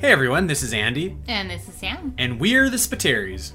Hey everyone, this is Andy. And this is Sam. And we're the Spateries.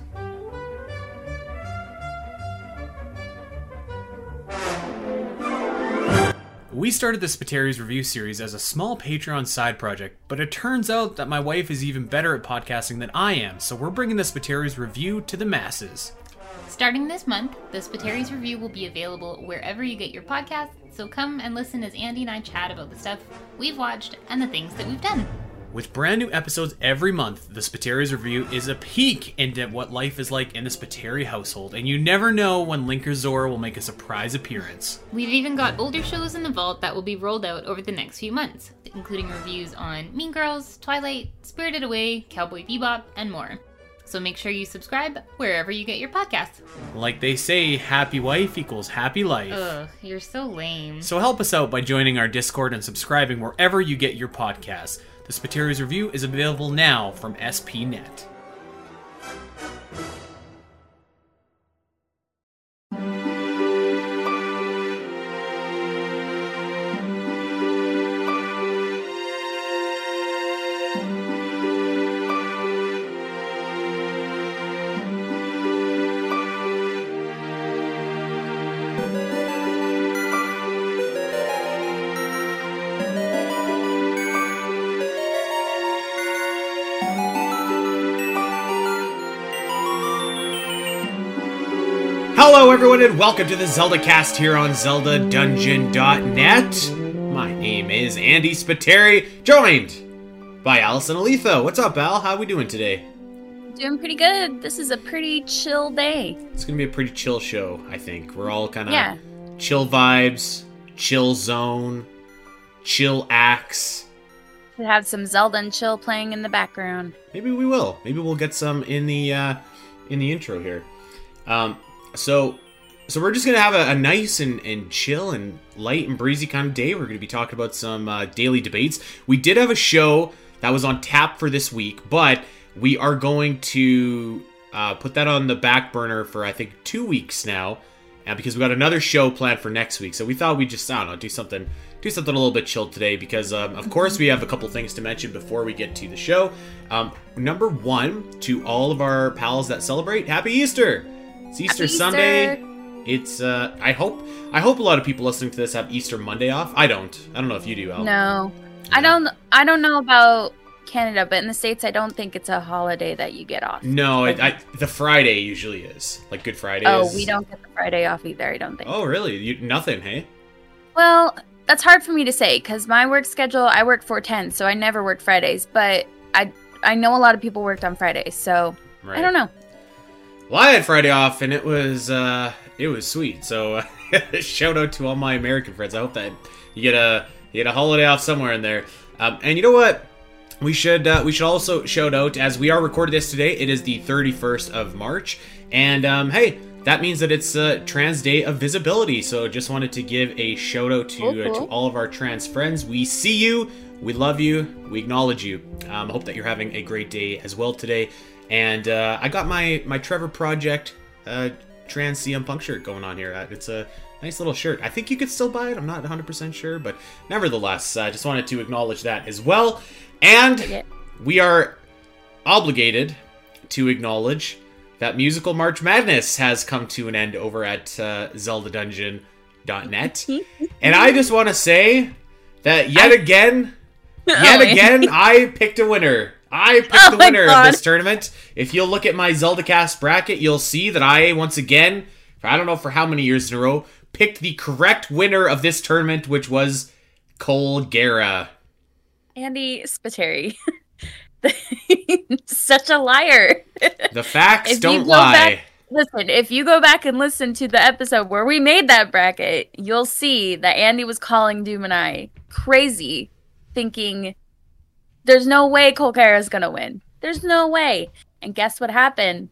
We started the Spateries review series as a small Patreon side project, but it turns out that my wife is even better at podcasting than I am, so we're bringing the Spateries review to the masses. Starting this month, the Spateries review will be available wherever you get your podcasts, so come and listen as Andy and I chat about the stuff we've watched and the things that we've done. With brand new episodes every month, the Spateries review is a peek into what life is like in the Spateri household, and you never know when Linker Zora will make a surprise appearance. We've even got older shows in the vault that will be rolled out over the next few months, including reviews on Mean Girls, Twilight, Spirited Away, Cowboy Bebop, and more. So make sure you subscribe wherever you get your podcasts. Like they say, happy wife equals happy life. Ugh, you're so lame. So help us out by joining our Discord and subscribing wherever you get your podcasts. The Spateries review is available now from SPNet. Hello everyone and welcome to the Zelda cast here on ZeldaDungeon.net. My name is Andy Spateri, joined by Allison Aletho. What's up, Al? How are we doing today? Doing pretty good. This is a pretty chill day. It's going to be a pretty chill show, I think. We're all kind of chill vibes, chill zone, chill acts. Should have some Zelda and chill playing in the background. Maybe we will. Maybe we'll get some in the intro here. So we're just going to have a nice and chill and light and breezy kind of day. We're going to be talking about some daily debates. We did have a show that was on tap for this week, but we are going to put that on the back burner for, I think, 2 weeks now, because we got another show planned for next week. So we thought we'd just, do something a little bit chilled today because, of course, we have a couple things to mention before we get to the show. Number one, to all of our pals that celebrate, Happy Easter! It's Easter Sunday. It's I hope a lot of people listening to this have Easter Monday off. I don't know if you do, Al. No. I don't know about Canada, but in the States I don't think it's a holiday that you get off. No, the Friday usually is. Like Good Friday is. We don't get the Friday off either, I don't think. Oh, really? Nothing, hey? Well, that's hard for me to say cuz my work schedule, I work 4/10, so I never work Fridays, but I know a lot of people worked on Fridays, so right. I don't know. Well, I had Friday off, and it was sweet. So, shout out to all my American friends. I hope that you get a holiday off somewhere in there. And you know what? We should also shout out, as we are recording this today. It is the 31st of March, and hey, that means that it's Trans Day of Visibility. So, just wanted to give a shout out to all of our trans friends. We see you, we love you, we acknowledge you. Hope that you're having a great day as well today. And I got my Trevor Project Trans CM Punk shirt going on here. It's a nice little shirt. I think you could still buy it. I'm not 100% sure, but nevertheless, I just wanted to acknowledge that as well. And we are obligated to acknowledge that Musical March Madness has come to an end over at ZeldaDungeon.net. And I just want to say that yet again, I picked a winner. I picked the winner of this tournament. If you'll look at my ZeldaCast bracket, you'll see that I, once again, I don't know for how many years in a row, picked the correct winner of this tournament, which was Colgera. Andy Spateri. Such a liar. The facts don't lie. Listen, if you go back and listen to the episode where we made that bracket, you'll see that Andy was calling Doom and I crazy, thinking there's no way Colgera's gonna win. There's no way. And guess what happened?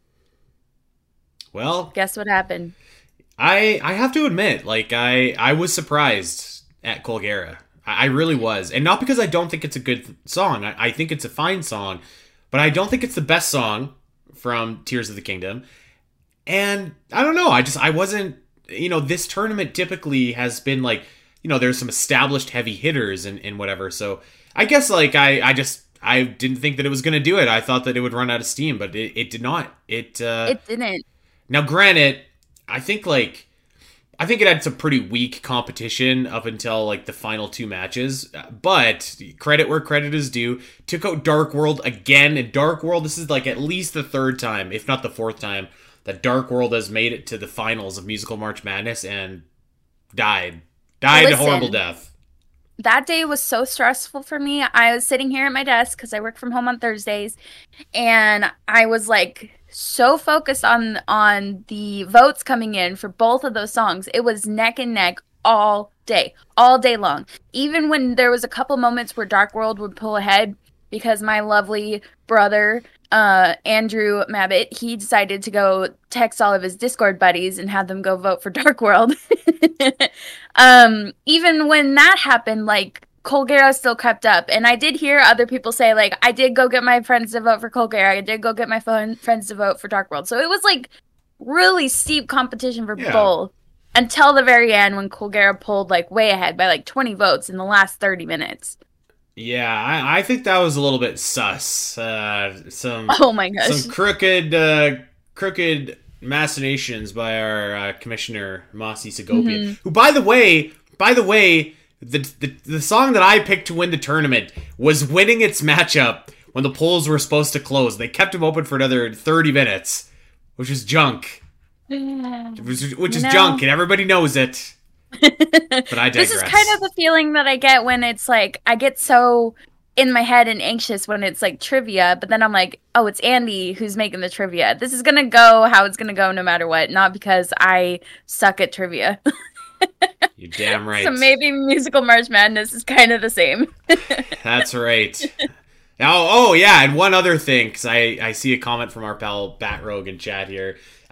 Well, guess what happened? I have to admit, like, I was surprised at Colgera. I really was. And not because I don't think it's a good song. I think it's a fine song. But I don't think it's the best song from Tears of the Kingdom. And I don't know. I wasn't, this tournament typically has been like, there's some established heavy hitters and whatever. So I guess like I just I didn't think that it was going to do it. I thought that it would run out of steam, but it did not. It didn't. Now, granted, I think it had some pretty weak competition up until like the final 2 matches, but credit where credit is due. Took out Dark World again, and Dark World, this is like at least the 3rd time, if not the 4th time, that Dark World has made it to the finals of Musical March Madness and died a horrible death. That day was so stressful for me. I was sitting here at my desk because I work from home on Thursdays, and I was like so focused on the votes coming in for both of those songs. It was neck and neck all day long. Even when there was a couple moments where Dark World would pull ahead because my lovely brother, Andrew Mabbott, he decided to go text all of his Discord buddies and have them go vote for Dark World. Even when that happened, like, Colgera still crept up. And I did hear other people say, like, I did go get my friends to vote for Colgera. I did go get my friends to vote for Dark World. So it was, like, really steep competition for both until the very end when Colgera pulled, like, way ahead by, like, 20 votes in the last 30 minutes. Yeah, I think that was a little bit sus. Oh my gosh. Some crooked machinations by our commissioner, Mossy Segopian, who, by the way, the song that I picked to win the tournament was winning its matchup when the polls were supposed to close. They kept him open for another 30 minutes, which is junk. Which is junk, and everybody knows it. But I digress. This is kind of the feeling that I get when it's like, I get so in my head and anxious when it's like trivia, but then I'm like, oh, it's Andy who's making the trivia. This is gonna go how it's gonna go no matter what, not because I suck at trivia. You're damn right. So maybe Musical March Madness is kind of the same. That's right. Now, oh yeah, and one other thing, because I see a comment from our pal Batrogue in chat here.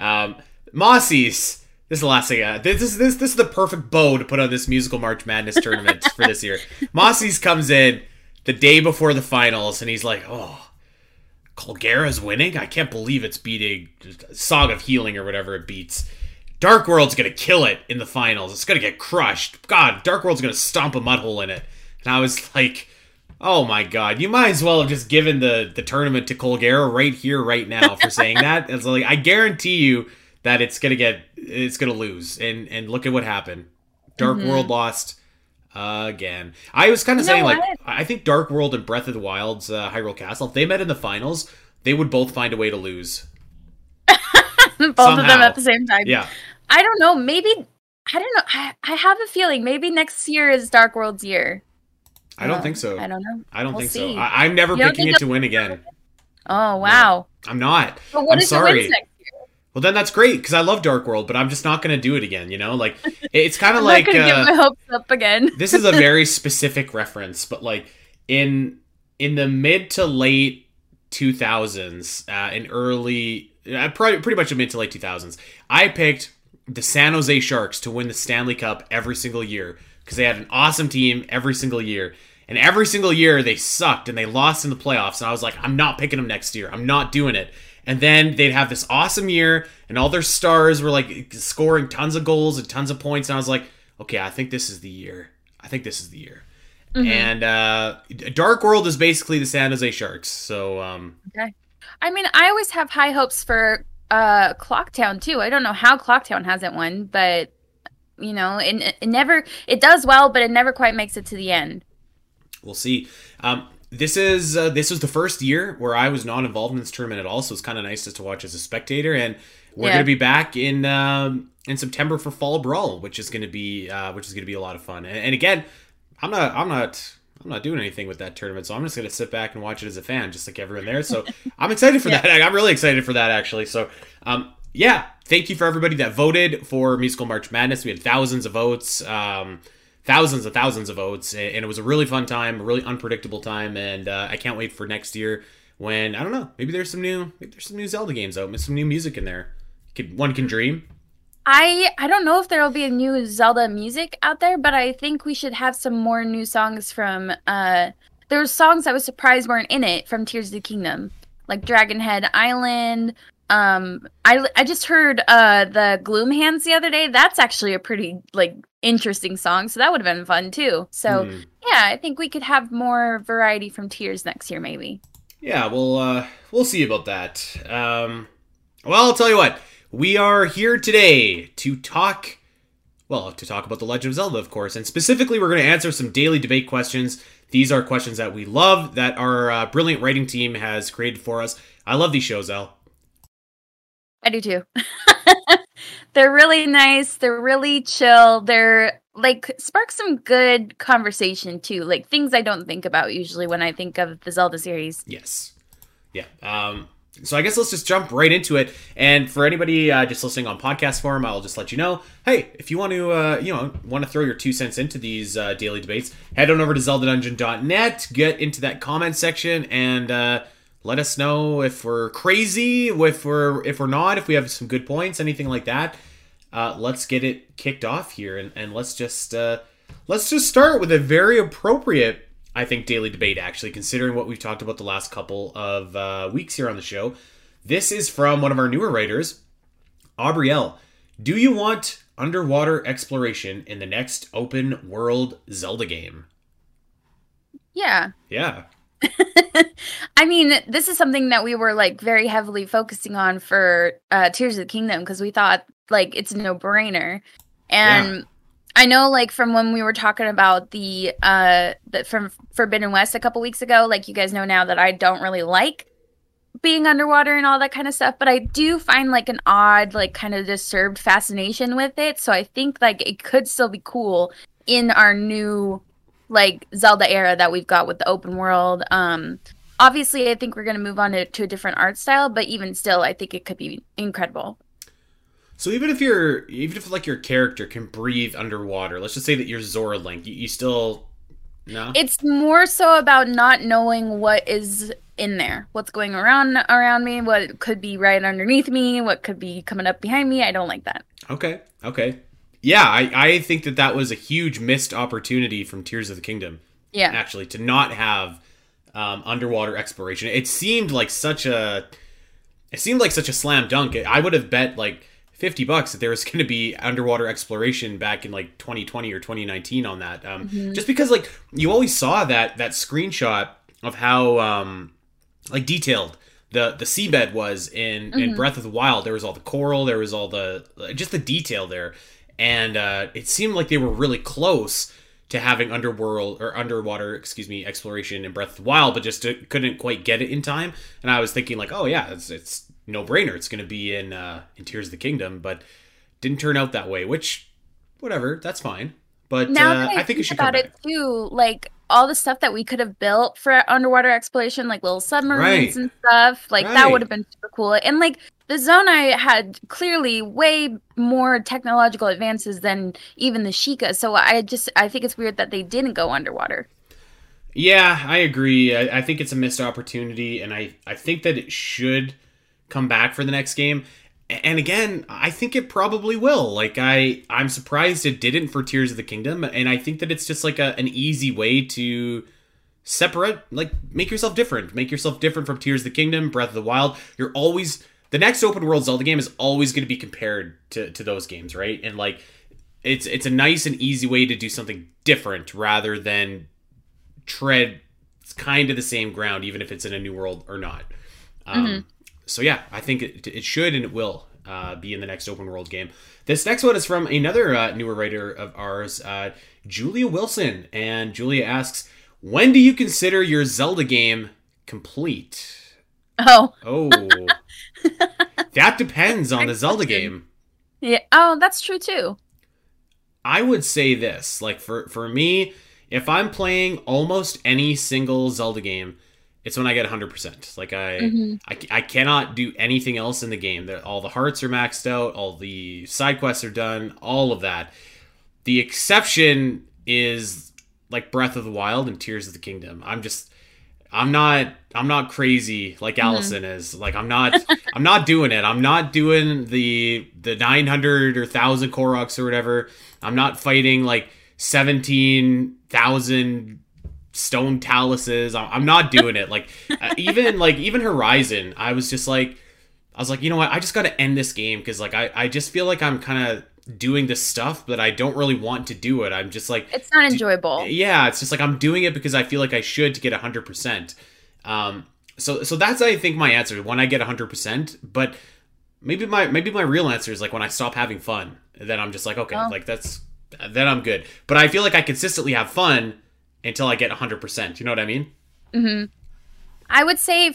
Mossies. This is the last thing. This is the perfect bow to put on this Musical March Madness tournament for this year. Mossies comes in the day before the finals, and he's like, "Oh, Colgera's winning? I can't believe it's beating Song of Healing or whatever it beats. Dark World's gonna kill it in the finals. It's gonna get crushed. God, Dark World's gonna stomp a mud hole in it." And I was like, "Oh my God, you might as well have just given the tournament to Colgera right here, right now for saying that." It's like, I guarantee you that it's gonna lose, and look at what happened. Dark World lost again. I was kind of saying, like, I think Dark World and Breath of the Wild's Hyrule Castle, if they met in the finals, they would both find a way to lose. Both somehow. Of them at the same time. Yeah. I don't know. Maybe, I don't know. I have a feeling maybe next year is Dark World's year. I don't think so. I don't know. I don't we'll think see. so. I'm never picking it to win again. Oh, wow. No, I'm not. But what I'm if sorry. it wins next year? Well, then that's great, because I love Dark World, but I'm just not going to do it again, you know? Like, it's kind of like... I'm not going to get my hopes up again. This is a very specific reference, but, like, in the mid to late 2000s, in early... pretty much in mid to late 2000s, I picked the San Jose Sharks to win the Stanley Cup every single year, because they had an awesome team every single year. And every single year, they sucked, and they lost in the playoffs, and I was like, I'm not picking them next year. I'm not doing it. And then they'd have this awesome year, and all their stars were, like, scoring tons of goals and tons of points. And I was like, okay, I think this is the year. Mm-hmm. And Dark World is basically the San Jose Sharks. So, okay. I mean, I always have high hopes for Clocktown, too. I don't know how Clocktown hasn't won, but, you know, it does well, but it never quite makes it to the end. We'll see. This was the first year where I was not involved in this tournament at all, so it's kind of nice just to watch as a spectator. And we're going to be back in September for Fall Brawl, which is going to be a lot of fun. And again, I'm not doing anything with that tournament, so I'm just going to sit back and watch it as a fan, just like everyone there. So I'm excited for that. I'm really excited for that, actually. So thank you for everybody that voted for Musical March Madness. We had thousands of votes. Thousands of votes, and it was a really fun time, a really unpredictable time, and I can't wait for next year when, I don't know, maybe there's some new Zelda games out, some new music in there. One can dream. I don't know if there'll be a new Zelda music out there, but I think we should have some more new songs from, there were songs I was surprised weren't in it from Tears of the Kingdom, like Dragonhead Island. I just heard the Gloom Hands the other day. That's actually a pretty, like, interesting songs. So that would have been fun too. So yeah, I think we could have more variety from Tears next year, maybe. Yeah, we'll see about that. Well, I'll tell you what. We are here today to talk about The Legend of Zelda, of course. And specifically, we're going to answer some daily debate questions. These are questions that we love, that our brilliant writing team has created for us. I love these shows, Elle. I do too. They're really nice. They're really chill. They're like spark some good conversation too. Like things I don't think about usually when I think of the Zelda series. Yes. Yeah. So I guess let's just jump right into it. And for anybody just listening on podcast form, I'll just let you know, hey, if you want to throw your 2 cents into these daily debates, head on over to zeldadungeon.net, get into that comment section, and let us know if we're crazy, if we're not, if we have some good points, anything like that. Let's get it kicked off here, and let's just start with a very appropriate, I think, daily debate, actually, considering what we've talked about the last couple of weeks here on the show. This is from one of our newer writers, Aubrielle. Do you want underwater exploration in the next open world Zelda game? Yeah. Yeah. I mean, this is something that we were like very heavily focusing on for Tears of the Kingdom because we thought like it's a no-brainer. And I know like from when we were talking about the from Forbidden West a couple weeks ago, like you guys know now that I don't really like being underwater and all that kind of stuff, but I do find like an odd, like kind of disturbed fascination with it. So I think like it could still be cool in our new like Zelda era that we've got with the open world. Obviously I think we're going to move on to a different art style, but even still I think it could be incredible. So even if like your character can breathe underwater, let's just say that you're Zora Link, you still no? It's more so about not knowing what is in there, what's going around me, what could be right underneath me, what could be coming up behind me. I don't like that. Okay. Yeah, I think that was a huge missed opportunity from Tears of the Kingdom. Yeah. Actually, to not have underwater exploration. It seemed like such a slam dunk. I would have bet like $50 that there was going to be underwater exploration back in like 2020 or 2019 on that. Just because like you always saw that screenshot of how like detailed the seabed was in Breath of the Wild. There was all the coral, there was all just the detail there. And it seemed like they were really close to having underwater exploration in Breath of the Wild, but just couldn't quite get it in time. And I was thinking like, oh yeah, it's no brainer. It's going to be in Tears of the Kingdom, but didn't turn out that way. Which, whatever, that's fine. But now that I think it should come back. It too, like all the stuff that we could have built for underwater exploration, like little submarines and stuff, like that would have been super cool. And like the Zonai had clearly way more technological advances than even the Sheikah. So I think it's weird that they didn't go underwater. Yeah, I agree. I think it's a missed opportunity, and I think that it should come back for the next game. And again, I think it probably will. Like I'm surprised it didn't for Tears of the Kingdom, and I think that it's just like an easy way to separate, like make yourself different from Tears of the Kingdom, Breath of the Wild. The next open world Zelda game is always going to be compared to those games, right? And like it's a nice and easy way to do something different rather than tread kind of the same ground, even if it's in a new world or not. So yeah, I think it should and it will be in the next open world game. This next one is from another newer writer of ours, Julia Wilson. And Julia asks, when do you consider your Zelda game complete? Oh. That depends on the Zelda game. Yeah. Oh, that's true too. I would say this, like for me, if I'm playing almost any single Zelda game, it's when I get 100%. Like I cannot do anything else in the game. All the hearts are maxed out, all the side quests are done, all of that. The exception is like Breath of the Wild and Tears of the Kingdom. I'm not crazy like Allison is. Like I'm not doing it. I'm not doing the 900 or 1000 Koroks or whatever. I'm not fighting like 17,000 stone taluses. I'm not doing it. Like even Horizon, I was like, you know what? I just got to end this game because like I just feel like I'm kind of doing this stuff, but I don't really want to do it. I'm just like, It's not enjoyable. yeah, it's just like I'm doing it because I feel like I should to get 100%. So that's, I think, my answer when I get 100%. But maybe my real answer is like when I stop having fun, then I'm just like, okay, like then I'm good. But I feel like I consistently have fun until I get 100%. You know what I mean? Mm-hmm. I would say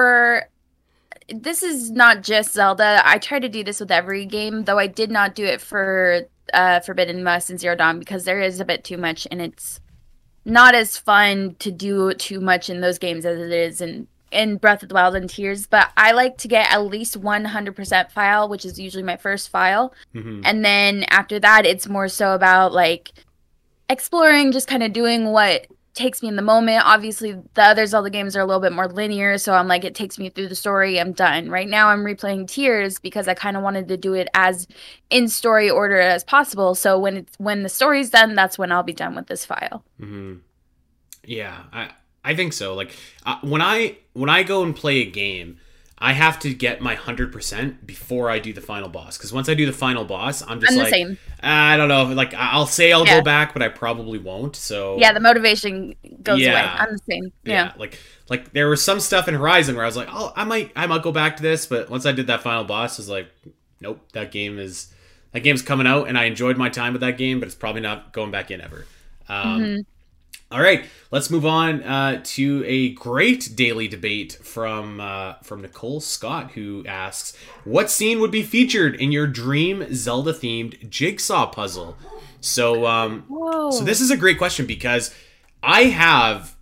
this is not just Zelda. I try to do this with every game, though I did not do it for Forbidden West and Zero Dawn because there is a bit too much, and it's not as fun to do too much in those games as it is in Breath of the Wild and Tears. But I like to get at least 100% file, which is usually my first file. Mm-hmm. And then after that, it's more so about like exploring, just kind of doing what takes me in the moment. Obviously, the other Zelda games are a little bit more linear, so I'm like, it takes me through the story, I'm done. Right now, I'm replaying Tears because I kind of wanted to do it as in story order as possible. So when the story's done, that's when I'll be done with this file. Mm-hmm. Yeah, I think so. Like when I go and play a game, I have to get my 100% before I do the final boss. Because once I do the final boss, I'm just I'm like, the same. I don't know. Like I'll say I'll go back, but I probably won't. So yeah, the motivation goes Yeah. away. I'm the same. Yeah. Like there was some stuff in Horizon where I was like, oh, I might go back to this, but once I did that final boss, I was like, nope, that game's coming out, and I enjoyed my time with that game, but it's probably not going back in ever. All right, let's move on to a great daily debate from Nicole Scott, who asks, what scene would be featured in your dream Zelda-themed jigsaw puzzle? So, so this is a great question because I have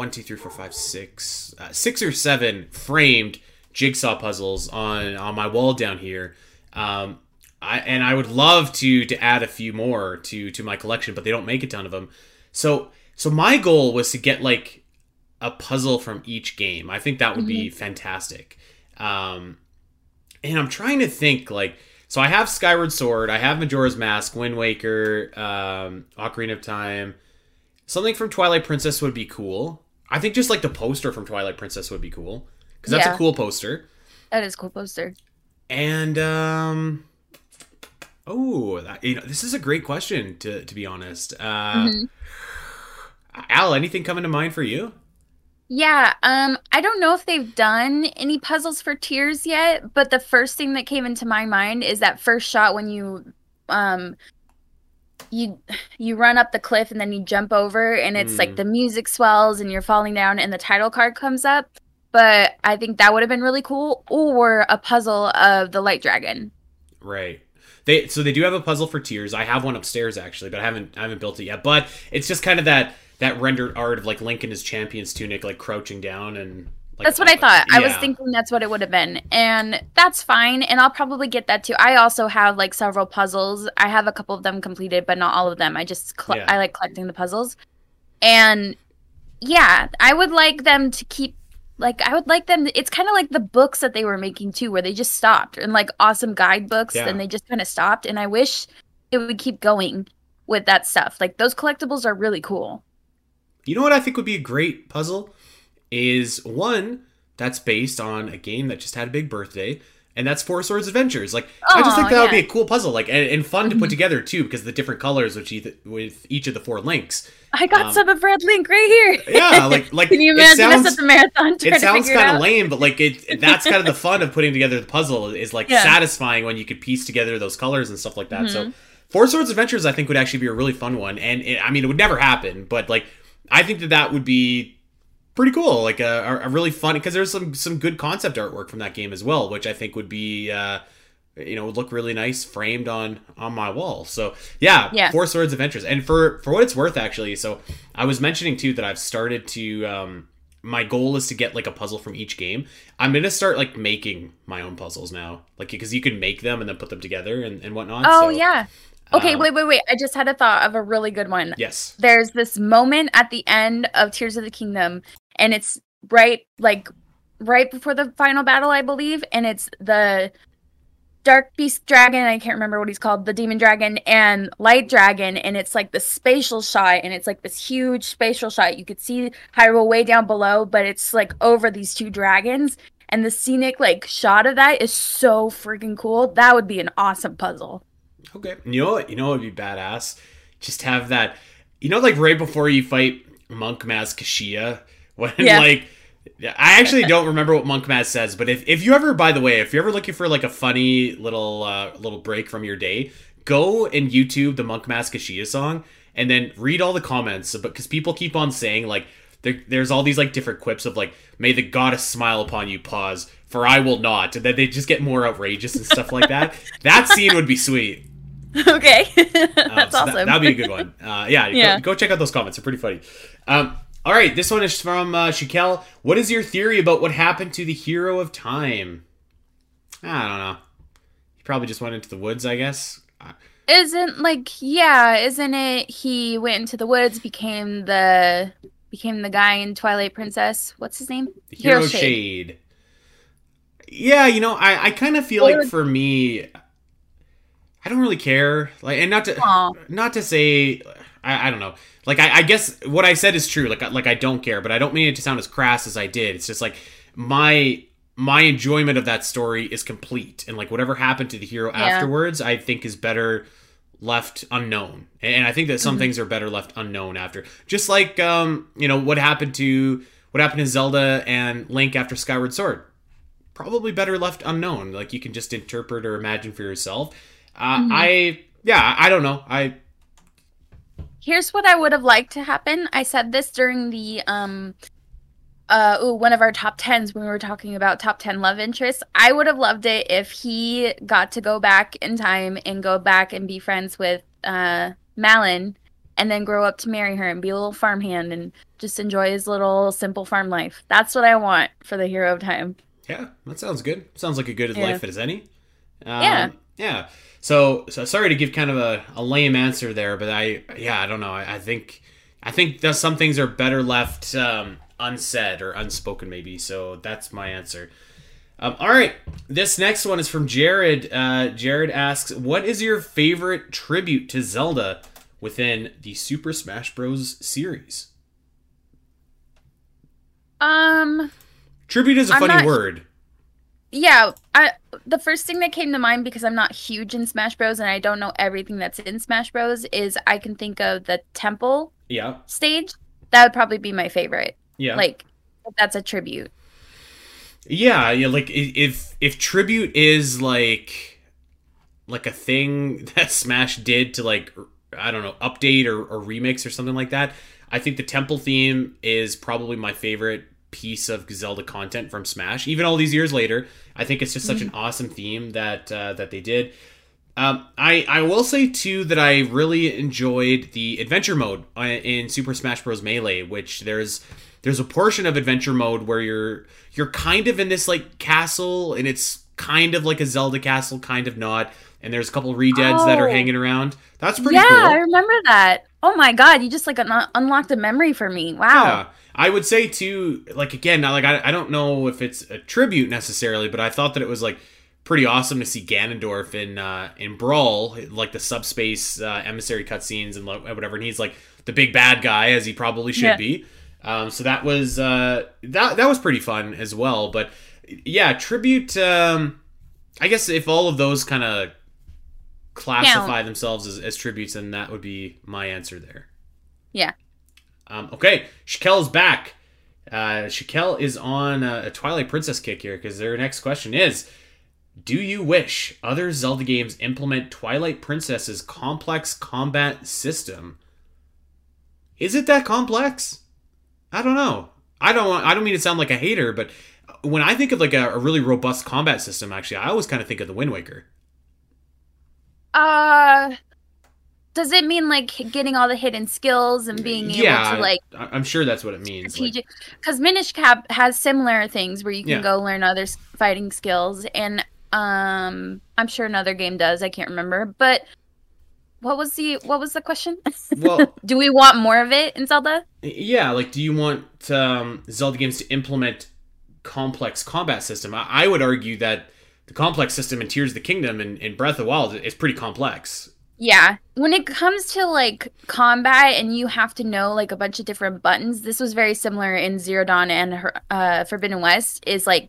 6 or 7 framed jigsaw puzzles on my wall down here. I would love to add a few more to my collection, but they don't make a ton of them. So my goal was to get like a puzzle from each game. I think that would be fantastic. And I'm trying to think like, so I have Skyward Sword, I have Majora's Mask, Wind Waker, Ocarina of Time. Something from Twilight Princess would be cool. I think just like the poster from Twilight Princess would be cool because that's a cool poster. That is a cool poster. And this is a great question to be honest. Al, anything coming to mind for you? Yeah, I don't know if they've done any puzzles for Tears yet, but the first thing that came into my mind is that first shot when you run up the cliff and then you jump over and it's like the music swells and you're falling down and the title card comes up. But I think that would have been really cool, or a puzzle of the Light Dragon. Right. They do have a puzzle for Tears. I have one upstairs actually, but I haven't built it yet. But it's just kind of that rendered art of like Link in his champion's tunic, like crouching down and. Like, that's what I thought. Yeah. I was thinking that's what it would have been. And that's fine. And I'll probably get that too. I also have like several puzzles. I have a couple of them completed, but not all of them. I just, I like collecting the puzzles. And yeah, I would like them to keep, like, it's kind of like the books that they were making too, where they just stopped. And like awesome guidebooks, and they just kind of stopped. And I wish it would keep going with that stuff. Like those collectibles are really cool. You know what I think would be a great puzzle? Is one that's based on a game that just had a big birthday, and that's Four Swords Adventures. Like, I just think that would be a cool puzzle, like, and fun to put together too, because the different colors with each of the 4 links. I got some of Red Link right here. Yeah, like can you imagine us at the marathon? It sounds kind of lame, but like that's kind of the fun of putting together the puzzle, is like satisfying when you could piece together those colors and stuff like that. So, Four Swords Adventures, I think, would actually be a really fun one, and it would never happen, but like, I think that would be pretty cool, like a really fun, because there's some good concept artwork from that game as well, which I think would be would look really nice framed on my wall. So yeah. Four Swords Adventures. And for what it's worth, actually, so I was mentioning too that I've started to my goal is to get like a puzzle from each game. I'm gonna start like making my own puzzles now, like, because you can make them and then put them together and whatnot. Yeah. Okay, wait. I just had a thought of a really good one. Yes. There's this moment at the end of Tears of the Kingdom, and it's right before the final battle, I believe, and it's the Dark Beast Dragon, I can't remember what he's called, the Demon Dragon, and Light Dragon, and it's like the spatial shot, and it's like this huge spatial shot. You could see Hyrule way down below, but it's like over these 2 dragons, and the scenic like shot of that is so freaking cool. That would be an awesome puzzle. Okay. You know what? You know what would be badass? Just have that, like right before you fight Monk Maz Kashia, when like, I actually don't remember what Monk Maz says, but if you ever, by the way, if you're ever looking for like a funny little break from your day, go and YouTube the Monk Maz Kashia song and then read all the comments, because people keep on saying like, there's all these like different quips of like, may the goddess smile upon you, pause, for I will not, and then they just get more outrageous and stuff like that. That scene would be sweet. Okay. That's so awesome. That'd be a good one. Yeah. Go check out those comments. They're pretty funny. All right. This one is from Shikel. What is your theory about what happened to the hero of time? I don't know. He probably just went into the woods, I guess. Isn't it he went into the woods, became the guy in Twilight Princess? What's his name? Hero Shade. Yeah, I kind of feel like for me, I don't really care. Like, and not to say, I don't know. Like, I guess what I said is true. Like I don't care, but I don't mean it to sound as crass as I did. It's just like my enjoyment of that story is complete, and like whatever happened to the hero afterwards, I think is better left unknown. And I think that some things are better left unknown after. Just like what happened to Zelda and Link after Skyward Sword. Probably better left unknown. Like, you can just interpret or imagine for yourself. I don't know. Here's what I would have liked to happen. I said this during the one of our top 10s when we were talking about top 10 love interests. I would have loved it if he got to go back in time and go back and be friends with Malin, and then grow up to marry her and be a little farmhand and just enjoy his little simple farm life. That's what I want for the hero of time. Yeah, that sounds good. Sounds like a good life as any. Yeah. So sorry to give kind of a lame answer there, but I don't know. I think that some things are better left unsaid or unspoken, maybe. So that's my answer. All right, this next one is from Jared. Jared asks, "What is your favorite tribute to Zelda within the Super Smash Bros. Series?" Tribute is a funny word. Yeah, the first thing that came to mind, because I'm not huge in Smash Bros. And I don't know everything that's in Smash Bros, is I can think of the temple stage. That would probably be my favorite. Yeah. Like, if that's a tribute. Yeah, like, if tribute is like a thing that Smash did to, like, I don't know, update or remix or something like that, I think the temple theme is probably my favorite piece of Zelda content from Smash. Even all these years later, I think it's just such an awesome theme that they did. I will say too that I really enjoyed the adventure mode in Super Smash Bros. Melee, which there's a portion of adventure mode where you're kind of in this like castle, and it's kind of like a Zelda castle, kind of not. And there's a couple redeads that are hanging around. That's pretty cool. Yeah, I remember that. Oh my god, you just like unlocked a memory for me. Wow. Yeah. I would say too, like, again, like, I don't know if it's a tribute necessarily, but I thought that it was like pretty awesome to see Ganondorf in Brawl, like the subspace emissary cutscenes and whatever, and he's like the big bad guy, as he probably should be. So that was that was pretty fun as well. But yeah, tribute. I guess if all of those kind of classify themselves as tributes, then that would be my answer there. Yeah. Okay, Shakel is back. Shakel is on a Twilight Princess kick here, because their next question is, do you wish other Zelda games implement Twilight Princess's complex combat system? Is it that complex? I don't know. I don't mean to sound like a hater, but when I think of like a really robust combat system, actually, I always kind of think of the Wind Waker. Does it mean like getting all the hidden skills and being able to like? I'm sure that's what it means. Strategic, because Minish Cap has similar things where you can go learn other fighting skills, and I'm sure another game does. I can't remember, but what was the question? Well, do we want more of it in Zelda? Yeah, like, do you want Zelda games to implement complex combat system? I would argue that the complex system in Tears of the Kingdom and in Breath of the Wild is pretty complex. Yeah. When it comes to, like, combat and you have to know, like, a bunch of different buttons, this was very similar in Zero Dawn and Forbidden West, is, like,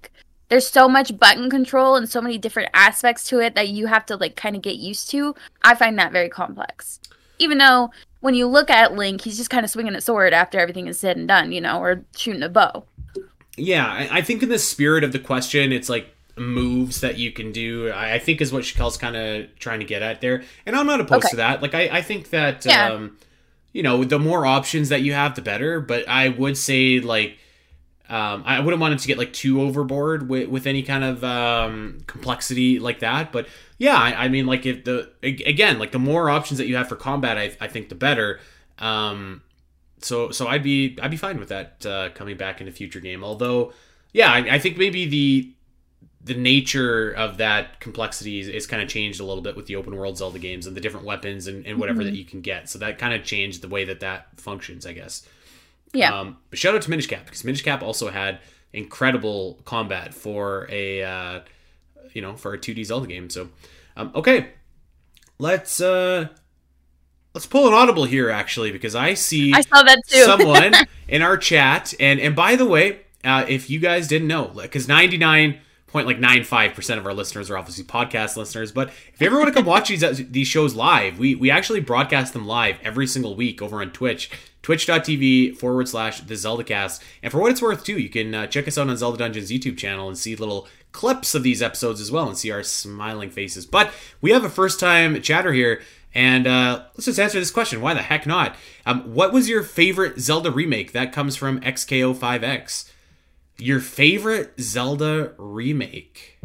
there's so much button control and so many different aspects to it that you have to like kind of get used to. I find that very complex. Even though when you look at Link, he's just kind of swinging a sword after everything is said and done, you know, or shooting a bow. Yeah, I think in the spirit of the question, it's like moves that you can do, I think is what Shakel's kind of trying to get at there. And I'm not opposed to that. Like, I think that, you know, the more options that you have, the better. But I would say, like, I wouldn't want it to get, like, too overboard with any kind of complexity like that. But, yeah, I mean, like, if again, like, the more options that you have for combat, I think the better. So I'd be fine with that coming back in a future game. Although, yeah, I think maybe the nature of that complexity is kind of changed a little bit with the open world Zelda games and the different weapons and whatever that you can get. So that kind of changed the way that functions, I guess. Yeah. But shout out to Minish Cap, because Minish Cap also had incredible combat for a for a 2D Zelda game. So okay, let's pull an audible here, actually, because I saw that too. Someone in our chat, and by the way, if you guys didn't know, because 99.95% of our listeners are obviously podcast listeners, but if you ever want to come watch these shows live, we actually broadcast them live every single week over on Twitch, twitch.tv/TheZeldaCast. And for what it's worth, too, you can check us out on Zelda Dungeon's YouTube channel and see little clips of these episodes as well and see our smiling faces. But we have a first-time chatter here, and let's just answer this question. Why the heck not? What was your favorite Zelda remake? That comes from XKO5X. Your favorite Zelda remake?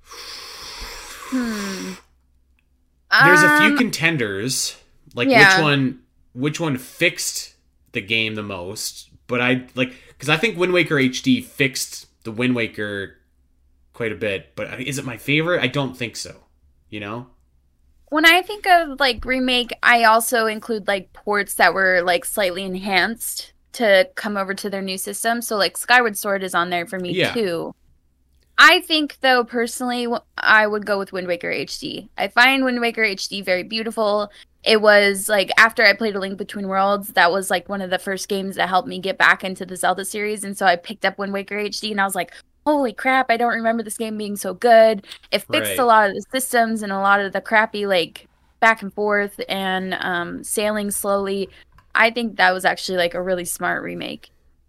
There's a few contenders. Like, which one fixed the game the most? But because I think Wind Waker HD fixed the Wind Waker quite a bit. But is it my favorite? I don't think so. You know? When I think of, like, remake, I also include, like, ports that were, like, slightly enhanced to come over to their new system. So, like, Skyward Sword is on there for me, too. I think, though, personally, I would go with Wind Waker HD. I find Wind Waker HD very beautiful. It was, like, after I played A Link Between Worlds, that was, like, one of the first games that helped me get back into the Zelda series. And so I picked up Wind Waker HD, and I was like, holy crap, I don't remember this game being so good. It fixed a lot of the systems and a lot of the crappy, like, back and forth and sailing slowly. I think that was actually, like, a really smart remake.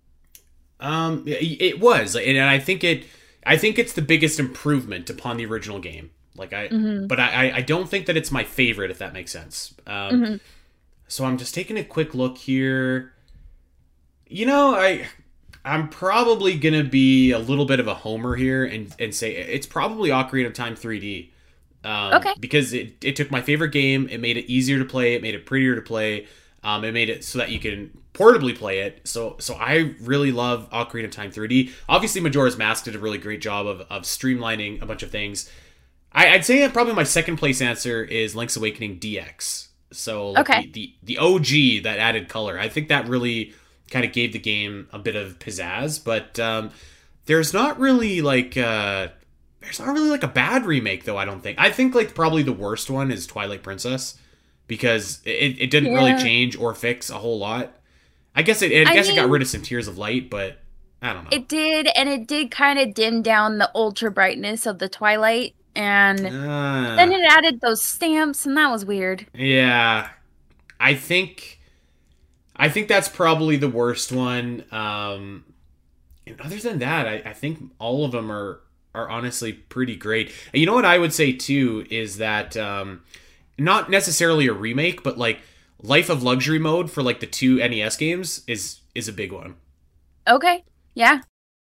It was, and I think it's the biggest improvement upon the original game. Like, but I don't think that it's my favorite, if that makes sense. So I'm just taking a quick look here. You know, I'm probably gonna be a little bit of a homer here and say it's probably Ocarina of Time 3D. Okay. Because it took my favorite game, it made it easier to play, it made it prettier to play. It made it so that you can portably play it. So I really love Ocarina of Time 3D. Obviously, Majora's Mask did a really great job of streamlining a bunch of things. I'd say that probably my second place answer is Link's Awakening DX. So like the OG that added color. I think that really kind of gave the game a bit of pizzazz. But there's not really like a bad remake, though. I don't think. I think like probably the worst one is Twilight Princess, because it didn't really change or fix a whole lot. I guess it got rid of some Tears of Light, but I don't know. It did, and it did kind of dim down the ultra brightness of the Twilight, and then it added those stamps, and that was weird. Yeah, I think that's probably the worst one. And other than that, I think all of them are honestly pretty great. And you know what I would say too is that not necessarily a remake, but like Life of Luxury mode for like the 2 NES games is a big one. Okay. Yeah.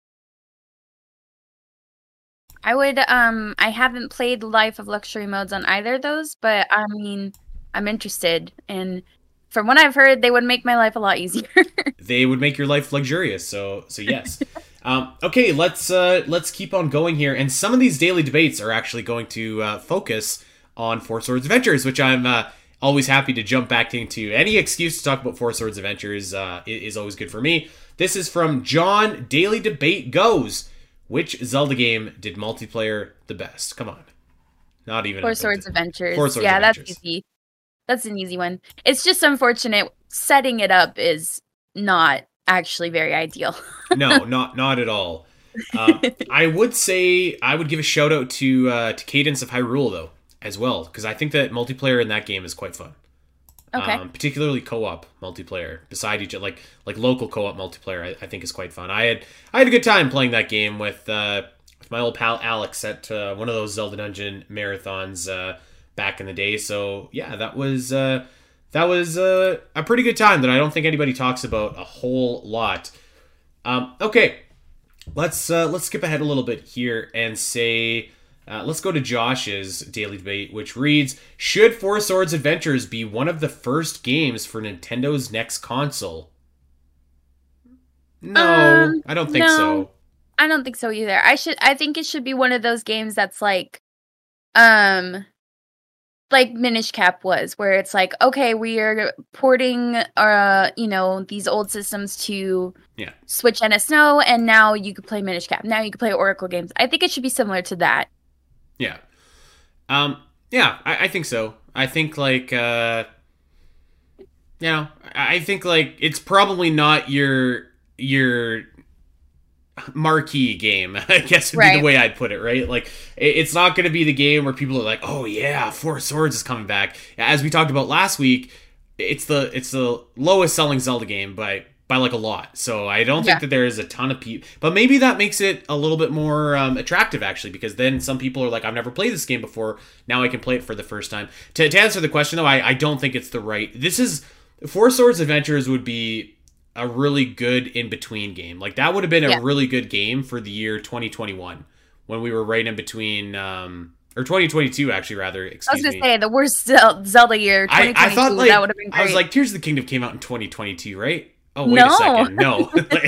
I would I haven't played Life of Luxury modes on either of those, but I mean, I'm interested, and from what I've heard, they would make my life a lot easier. They would make your life luxurious, so yes. Okay, let's keep on going here, and some of these daily debates are actually going to focus on Four Swords Adventures, which I'm always happy to jump back into. Any excuse to talk about Four Swords Adventures is always good for me. This is from John. Daily debate goes: which Zelda game did multiplayer the best? Come on, not even Four Swords Adventures. Four Swords Adventures. That's easy. That's an easy one. It's just unfortunate. Setting it up is not actually very ideal. No, not at all. I would say I would give a shout out to Cadence of Hyrule though as well, because I think that multiplayer in that game is quite fun. Okay. Particularly co-op multiplayer beside each other, like local co-op multiplayer. I think is quite fun. I had a good time playing that game with my old pal Alex at one of those Zelda Dungeon marathons back in the day. So yeah, that was a pretty good time that I don't think anybody talks about a whole lot. Okay, let's skip ahead a little bit here and say. Let's go to Josh's daily debate, which reads, should Four Swords Adventures be one of the first games for Nintendo's next console? No, I don't think so. I don't think so either. I think it should be one of those games that's like Minish Cap was, where it's like, okay, we are porting these old systems to Switch NSNO, and now you could play Minish Cap. Now you can play Oracle games. I think it should be similar to that. Yeah. I think so. I think I think it's probably not your marquee game, I guess would be the way I'd put it, right? Like, it's not going to be the game where people are like, oh yeah, Four Swords is coming back. As we talked about last week, it's the lowest selling Zelda game by like a lot. So I don't think that there is a ton of people, but maybe that makes it a little bit more attractive actually, because then some people are like, I've never played this game before. Now I can play it for the first time. To answer the question though, I don't think it's the right. This is Four Swords Adventures would be a really good in-between game. Like that would have been a really good game for the year 2021 when we were right in between, or 2022 actually rather, excuse me. I was going to say the worst Zelda year, 2022, I thought like, that would have been great. I was like, Tears of the Kingdom came out in 2022, right? Oh, wait a second. No.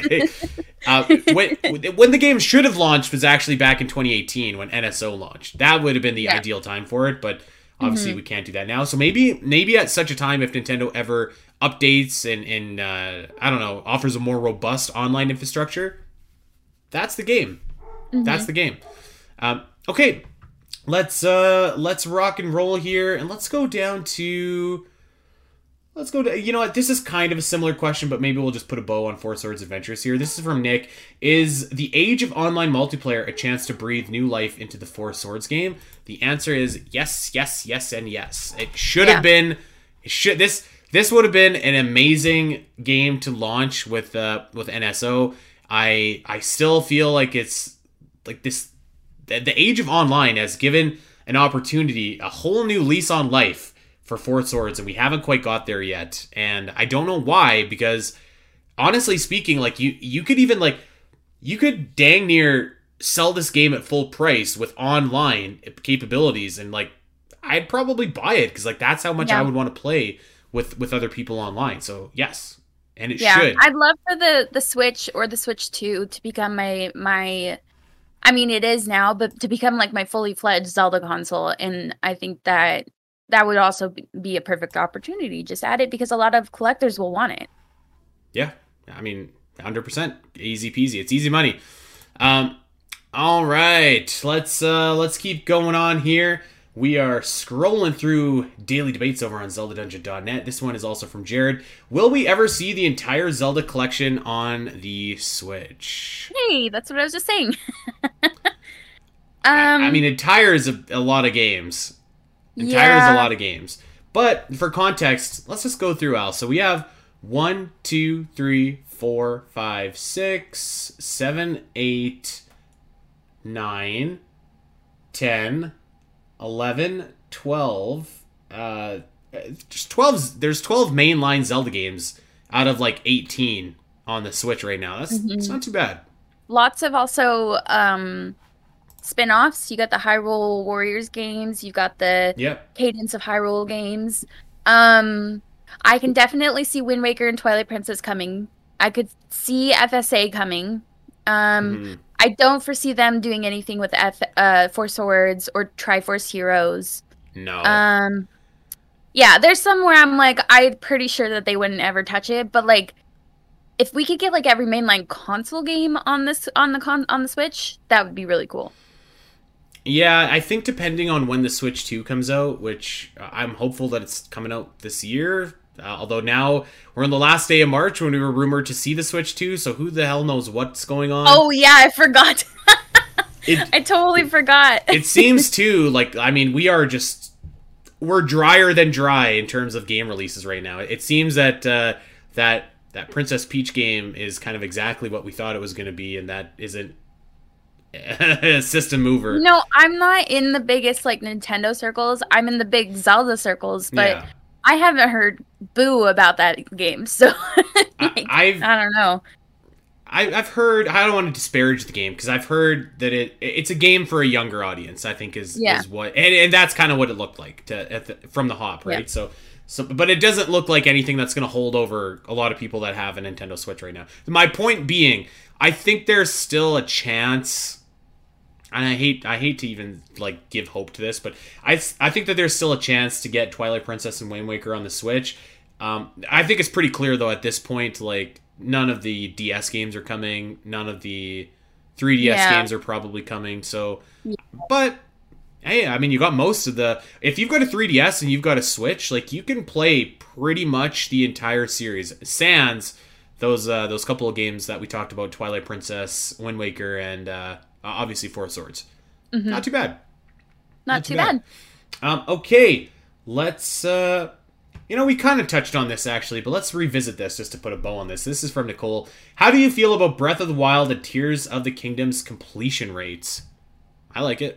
When the game should have launched was actually back in 2018 when NSO launched. That would have been the ideal time for it, but obviously we can't do that now. So maybe at such a time, if Nintendo ever updates and I don't know, offers a more robust online infrastructure, that's the game. That's the game. Okay, let's rock and roll here, and let's go to, you know what, this is kind of a similar question, but maybe we'll just put a bow on Four Swords Adventures here. This is from Nick. Is the age of online multiplayer a chance to breathe new life into the Four Swords game? The answer is yes, yes, yes, and yes. It should have been. This would have been an amazing game to launch with NSO. I still feel like it's like this. The age of online has given an opportunity, a whole new lease on life for Four Swords, and we haven't quite got there yet. And I don't know why, because honestly speaking, like you could even you could dang near sell this game at full price with online capabilities, and like I'd probably buy it because like that's how much I would want to play with other people online. So yes, and it should. I'd love for the Switch or the Switch 2 to become my I mean it is now, but to become like my fully fledged Zelda console, and I think that would also be a perfect opportunity. Just add it because a lot of collectors will want it. Yeah, I mean, 100%, easy peasy. It's easy money. All right, let's keep going on here. We are scrolling through daily debates over on ZeldaDungeon.net. This one is also from Jared. Will we ever see the entire Zelda collection on the Switch? Hey, that's what I was just saying. I mean, entire is a lot of games. Entire is a lot of games. But for context, let's just go through, Al. So we have 1, 2, 3, 4, 5, 6, 7, 8, 9, 10, 11, 12. Just 12. There's 12 mainline Zelda games out of like 18 on the Switch right now. That's not too bad. Lots of also spin-offs. You got the Hyrule Warriors games, you got the Cadence of Hyrule games. I can definitely see Wind Waker and Twilight Princess coming. I could see FSA coming. I don't foresee them doing anything with Four Swords or Triforce Heroes. No. Yeah, there's some where I'm like, I'm pretty sure that they wouldn't ever touch it, but like if we could get like every mainline console game on the Switch, that would be really cool. Yeah, I think depending on when the Switch 2 comes out, which I'm hopeful that it's coming out this year, Although now we're on the last day of March when we were rumored to see the Switch 2, so who the hell knows what's going on? Oh yeah, I forgot. I totally forgot. It seems too like, I mean, we're drier than dry in terms of game releases right now. It seems that that Princess Peach game is kind of exactly what we thought it was going to be, and that isn't a system mover. No, I'm not in the biggest like Nintendo circles. I'm in the big Zelda circles, but Yeah. I haven't heard boo about that game. So like, I don't know. I've heard, I don't want to disparage the game because I've heard that it's a game for a younger audience, I think is what, and that's kind of what it looked like from the hop, right? Yeah. So, but it doesn't look like anything that's going to hold over a lot of people that have a Nintendo Switch right now. My point being, I think there's still a chance, and I hate to even like give hope to this, but I think that there's still a chance to get Twilight Princess and Wind Waker on the Switch. I think it's pretty clear though at this point, like, none of the DS games are coming. None of the 3DS games are probably coming. So, but hey, I mean, you got most of the. If you've got a 3DS and you've got a Switch, like, you can play pretty much the entire series. Sans those couple of games that we talked about: Twilight Princess, Wind Waker, and obviously Four Swords. Mm-hmm. Not too bad. Not too bad. Okay, let's. We kind of touched on this, actually, but let's revisit this just to put a bow on this. This is from Nicole. How do you feel about Breath of the Wild and Tears of the Kingdom's completion rates? I like it.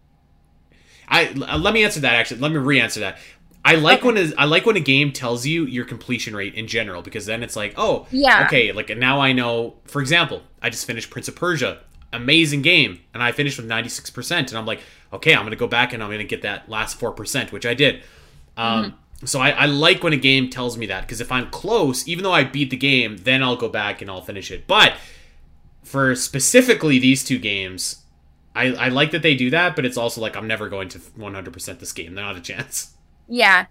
Let me answer that, actually. Let me re-answer that. I like when a game tells you your completion rate in general, because then it's like, oh, yeah, okay, like, now I know. For example, I just finished Prince of Persia. Amazing game. And I finished with 96%. And I'm like, okay, I'm going to go back and I'm going to get that last 4%, which I did. So I like when a game tells me that, because if I'm close, even though I beat the game, then I'll go back and I'll finish it. But for specifically these two games, I like that they do that, but it's also like, I'm never going to 100% this game. Not a chance. Yeah.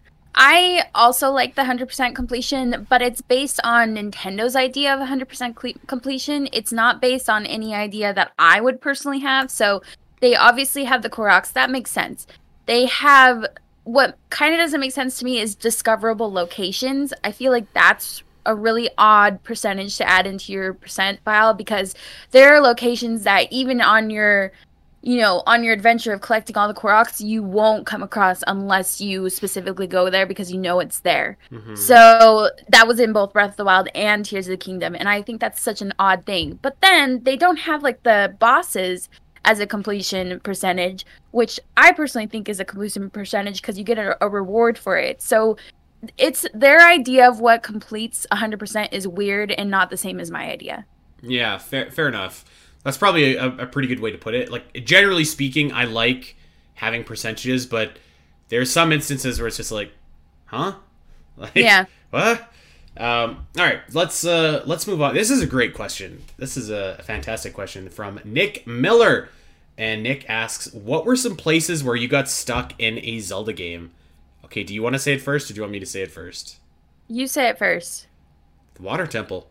I also like the 100% completion, but it's based on Nintendo's idea of 100% completion. It's not based on any idea that I would personally have. So they obviously have the Koroks. That makes sense. They have... What kind of doesn't make sense to me is discoverable locations. I feel like that's a really odd percentage to add into your percent file, because there are locations that even on your adventure of collecting all the Koroks, you won't come across unless you specifically go there because you know it's there. Mm-hmm. So that was in both Breath of the Wild and Tears of the Kingdom, and I think that's such an odd thing. But then they don't have like the bosses as a completion percentage, which I personally think is a completion percentage because you get a reward for it. So it's their idea of what completes 100% is weird and not the same as my idea. Yeah, fair enough. That's probably a pretty good way to put it. Like, generally speaking, I like having percentages, but there's some instances where it's just like, huh? Like, yeah. What? All right, let's move on. This is a great question. This is a fantastic question from Nick Miller. And Nick asks, what were some places where you got stuck in a Zelda game? Okay, do you want to say it first, or do you want me to say it first? You say it first. The Water Temple.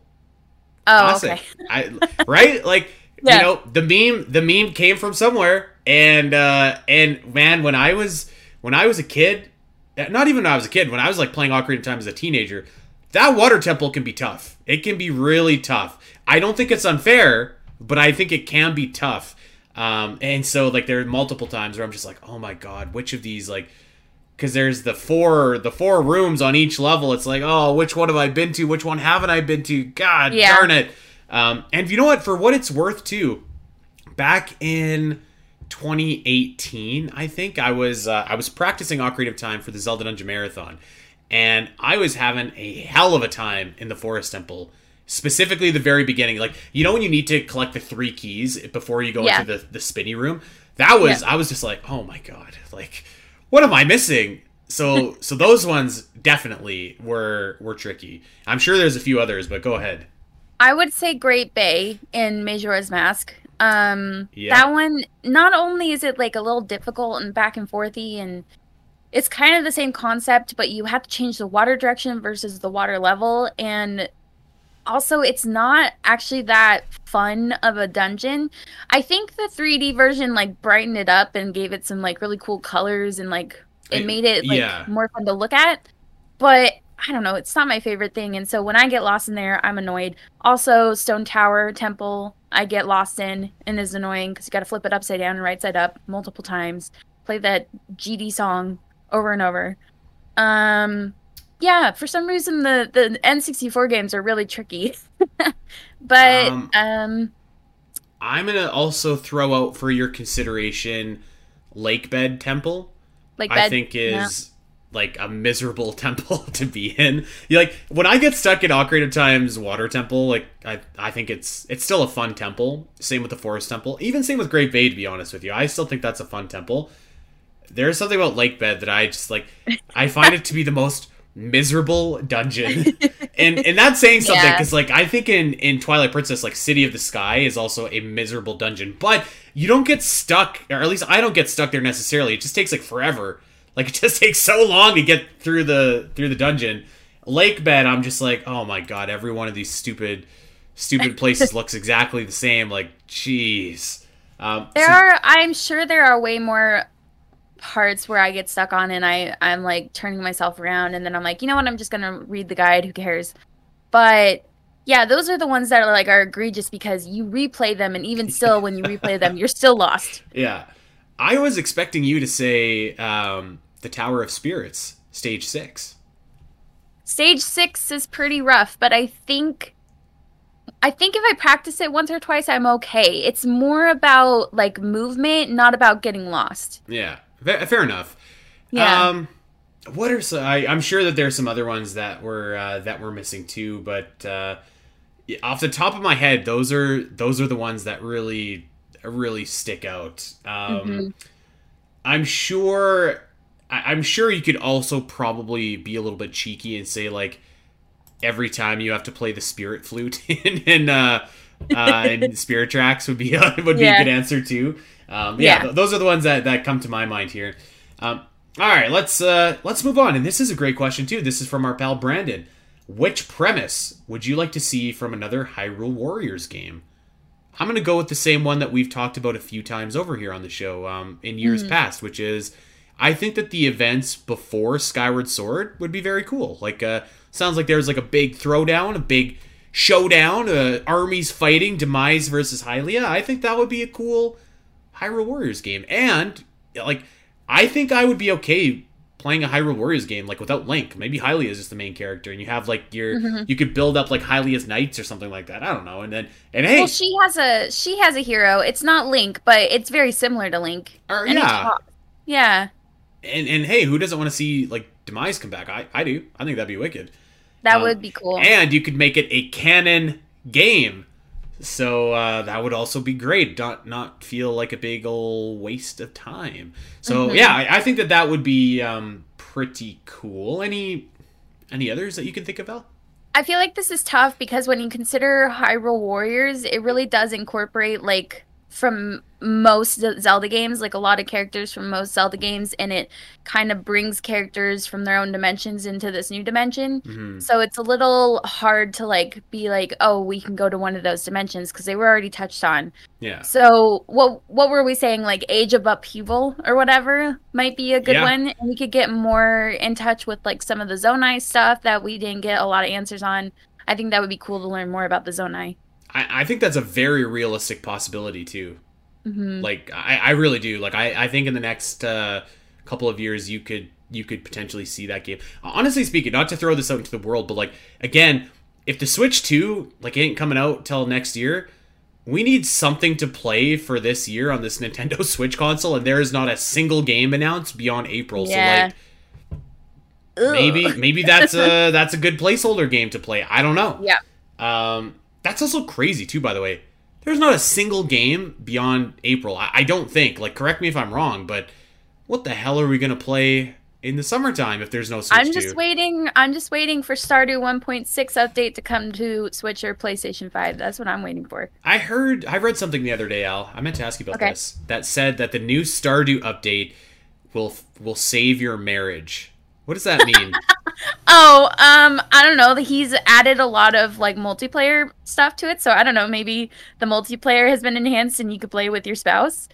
Oh, classic. Okay. Right? Like, yeah. The meme came from somewhere, and man, when I was a kid, not even when I was a kid, when I was like playing Ocarina of Time as a teenager, that Water Temple can be tough. It can be really tough. I don't think it's unfair, but I think it can be tough. And so, like, there are multiple times where I'm just like, oh my god, which of these, like, because there's the four rooms on each level. It's like, oh, which one have I been to? Which one haven't I been to? God darn it. And you know what? For what it's worth, too, back in 2018, I think I was practicing Ocarina of Time for the Zelda Dungeon Marathon. And I was having a hell of a time in the Forest Temple, specifically the very beginning. Like, you know when you need to collect the 3 keys before you go into the spinny room? That was, I was just like, oh my god, like, what am I missing? So those ones definitely were tricky. I'm sure there's a few others, but go ahead. I would say Great Bay in Majora's Mask. That one, not only is it like a little difficult and back and forthy, and it's kind of the same concept, but you have to change the water direction versus the water level, and also it's not actually that fun of a dungeon. I think the 3D version like brightened it up and gave it some like really cool colors, and like it made it like more fun to look at. But I don't know, it's not my favorite thing. And so when I get lost in there, I'm annoyed. Also, Stone Tower Temple, I get lost in and is annoying because you got to flip it upside down and right side up multiple times. Play that GD song over and over. Yeah, for some reason the N64 games are really tricky. But I'm gonna also throw out for your consideration Lakebed Temple. I think is like a miserable temple to be in. You like when I get stuck in Ocarina of Time's Water Temple, like I think it's still a fun temple. Same with the Forest Temple. Even same with Great Bay, to be honest with you. I still think that's a fun temple. There's something about Lakebed that I just like. I find it to be the most miserable dungeon. and that's saying something, because like I think in Twilight Princess, like City of the Sky is also a miserable dungeon. But you don't get stuck, or at least I don't get stuck there necessarily. It just takes like forever. Like it just takes so long to get through the dungeon. Lakebed, I'm just like, oh my god, every one of these stupid places looks exactly the same. Like, jeez. I'm sure there are way more parts where I get stuck on and I'm like turning myself around and then I'm like, you know what, I'm just gonna read the guide, who cares. But yeah, those are the ones that are egregious because you replay them, and even still when you replay them, you're still lost. Yeah. I was expecting you to say the Tower of Spirits, Stage 6. Stage 6 is pretty rough, but I think if I practice it once or twice, I'm okay. It's more about like movement, not about getting lost. Yeah, fair enough. Yeah. What are some? I'm sure that there's some other ones that we're missing too, but off the top of my head, those are the ones that really stick out. I'm sure you could also probably be a little bit cheeky and say like every time you have to play the spirit flute in Spirit Tracks would be a good answer too. Those are the ones that come to my mind here. All right, let's move on. And this is a great question too. This is from our pal Brandon. Which premise would you like to see from another Hyrule Warriors game? I'm going to go with the same one that we've talked about a few times over here on the show in years past, which is I think that the events before Skyward Sword would be very cool. Like, sounds like there's like a big throwdown, a big showdown, armies fighting, Demise versus Hylia. I think that would be a cool Hyrule Warriors game. And, like, I think I would be okay playing a Hyrule Warriors game, like, without Link. Maybe Hylia is just the main character, and you have, like, you could build up, like, Hylia's Knights or something like that. I don't know. And hey. Well, she has a hero. It's not Link, but it's very similar to Link. Yeah. And hey, who doesn't want to see, like, Demise come back? I do. I think that'd be wicked. That would be cool. And you could make it a canon game. So that would also be great. Not feel like a big old waste of time. So yeah, I think that would be pretty cool. Any others that you can think of, Elle? I feel like this is tough because when you consider Hyrule Warriors, it really does incorporate like from most Zelda games, like a lot of characters from most Zelda games, and it kind of brings characters from their own dimensions into this new dimension. So it's a little hard to like be like, oh, we can go to one of those dimensions because they were already touched on. Yeah. So what were we saying? Like Age of Upheaval or whatever might be a good one, and we could get more in touch with like some of the Zonai stuff that we didn't get a lot of answers on. I think that would be cool to learn more about the Zonai. I think that's a very realistic possibility too. Like I really do. Like I think in the next couple of years you could potentially see that game. Honestly speaking, not to throw this out into the world, but like again, if the Switch 2 like ain't coming out till next year, we need something to play for this year on this Nintendo Switch console, and there is not a single game announced beyond April. Yeah. So like maybe that's a good placeholder game to play. I don't know. Yeah. That's also crazy, too, by the way. There's not a single game beyond April. I don't think. Like, correct me if I'm wrong, but what the hell are we going to play in the summertime if there's no Switch 2? I'm just waiting for Stardew 1.6 update to come to Switch or PlayStation 5. That's what I'm waiting for. I read something the other day, Al. I meant to ask you about this. That said that the new Stardew update will save your marriage. What does that mean? I don't know. He's added a lot of like multiplayer stuff to it, so I don't know. Maybe the multiplayer has been enhanced and you could play with your spouse.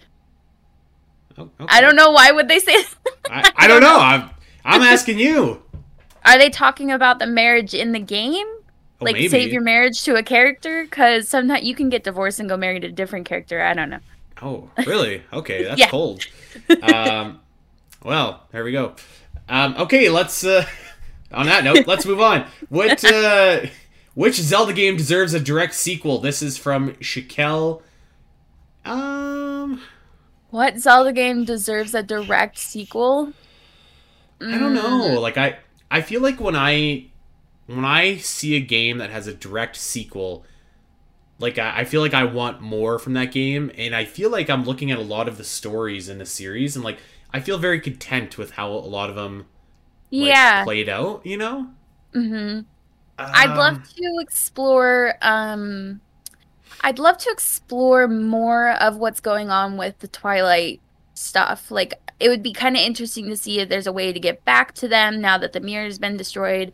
Oh, okay. I don't know. Why would they say? I don't know. I'm asking you. Are they talking about the marriage in the game? Oh, Like, maybe. save your marriage to a character? Because sometimes you can get divorced and go marry to a different character. I don't know. Oh, really? Okay, that's Yeah. cold. Well, there we go. Okay, let's. On that note, let's move on. Which Zelda game deserves a direct sequel? This is from Shakel. What Zelda game deserves a direct sequel? I don't know. Like I feel like when I see a game that has a direct sequel, like I feel like I want more from that game, and I feel like I'm looking at a lot of the stories in the series, and like I feel very content with how a lot of them Yeah. played out. You know. Mm-hmm. I'd love to explore. I'd love to explore more of what's going on with the Twilight stuff. Like, it would be kind of interesting to see if there's a way to get back to them now that the mirror has been destroyed.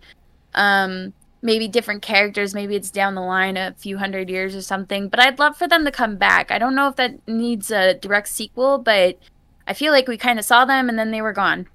Maybe different characters. Maybe it's down the line a few hundred years or something. But I'd love for them to come back. I don't know if that needs a direct sequel, but I feel like we kind of saw them and then they were gone.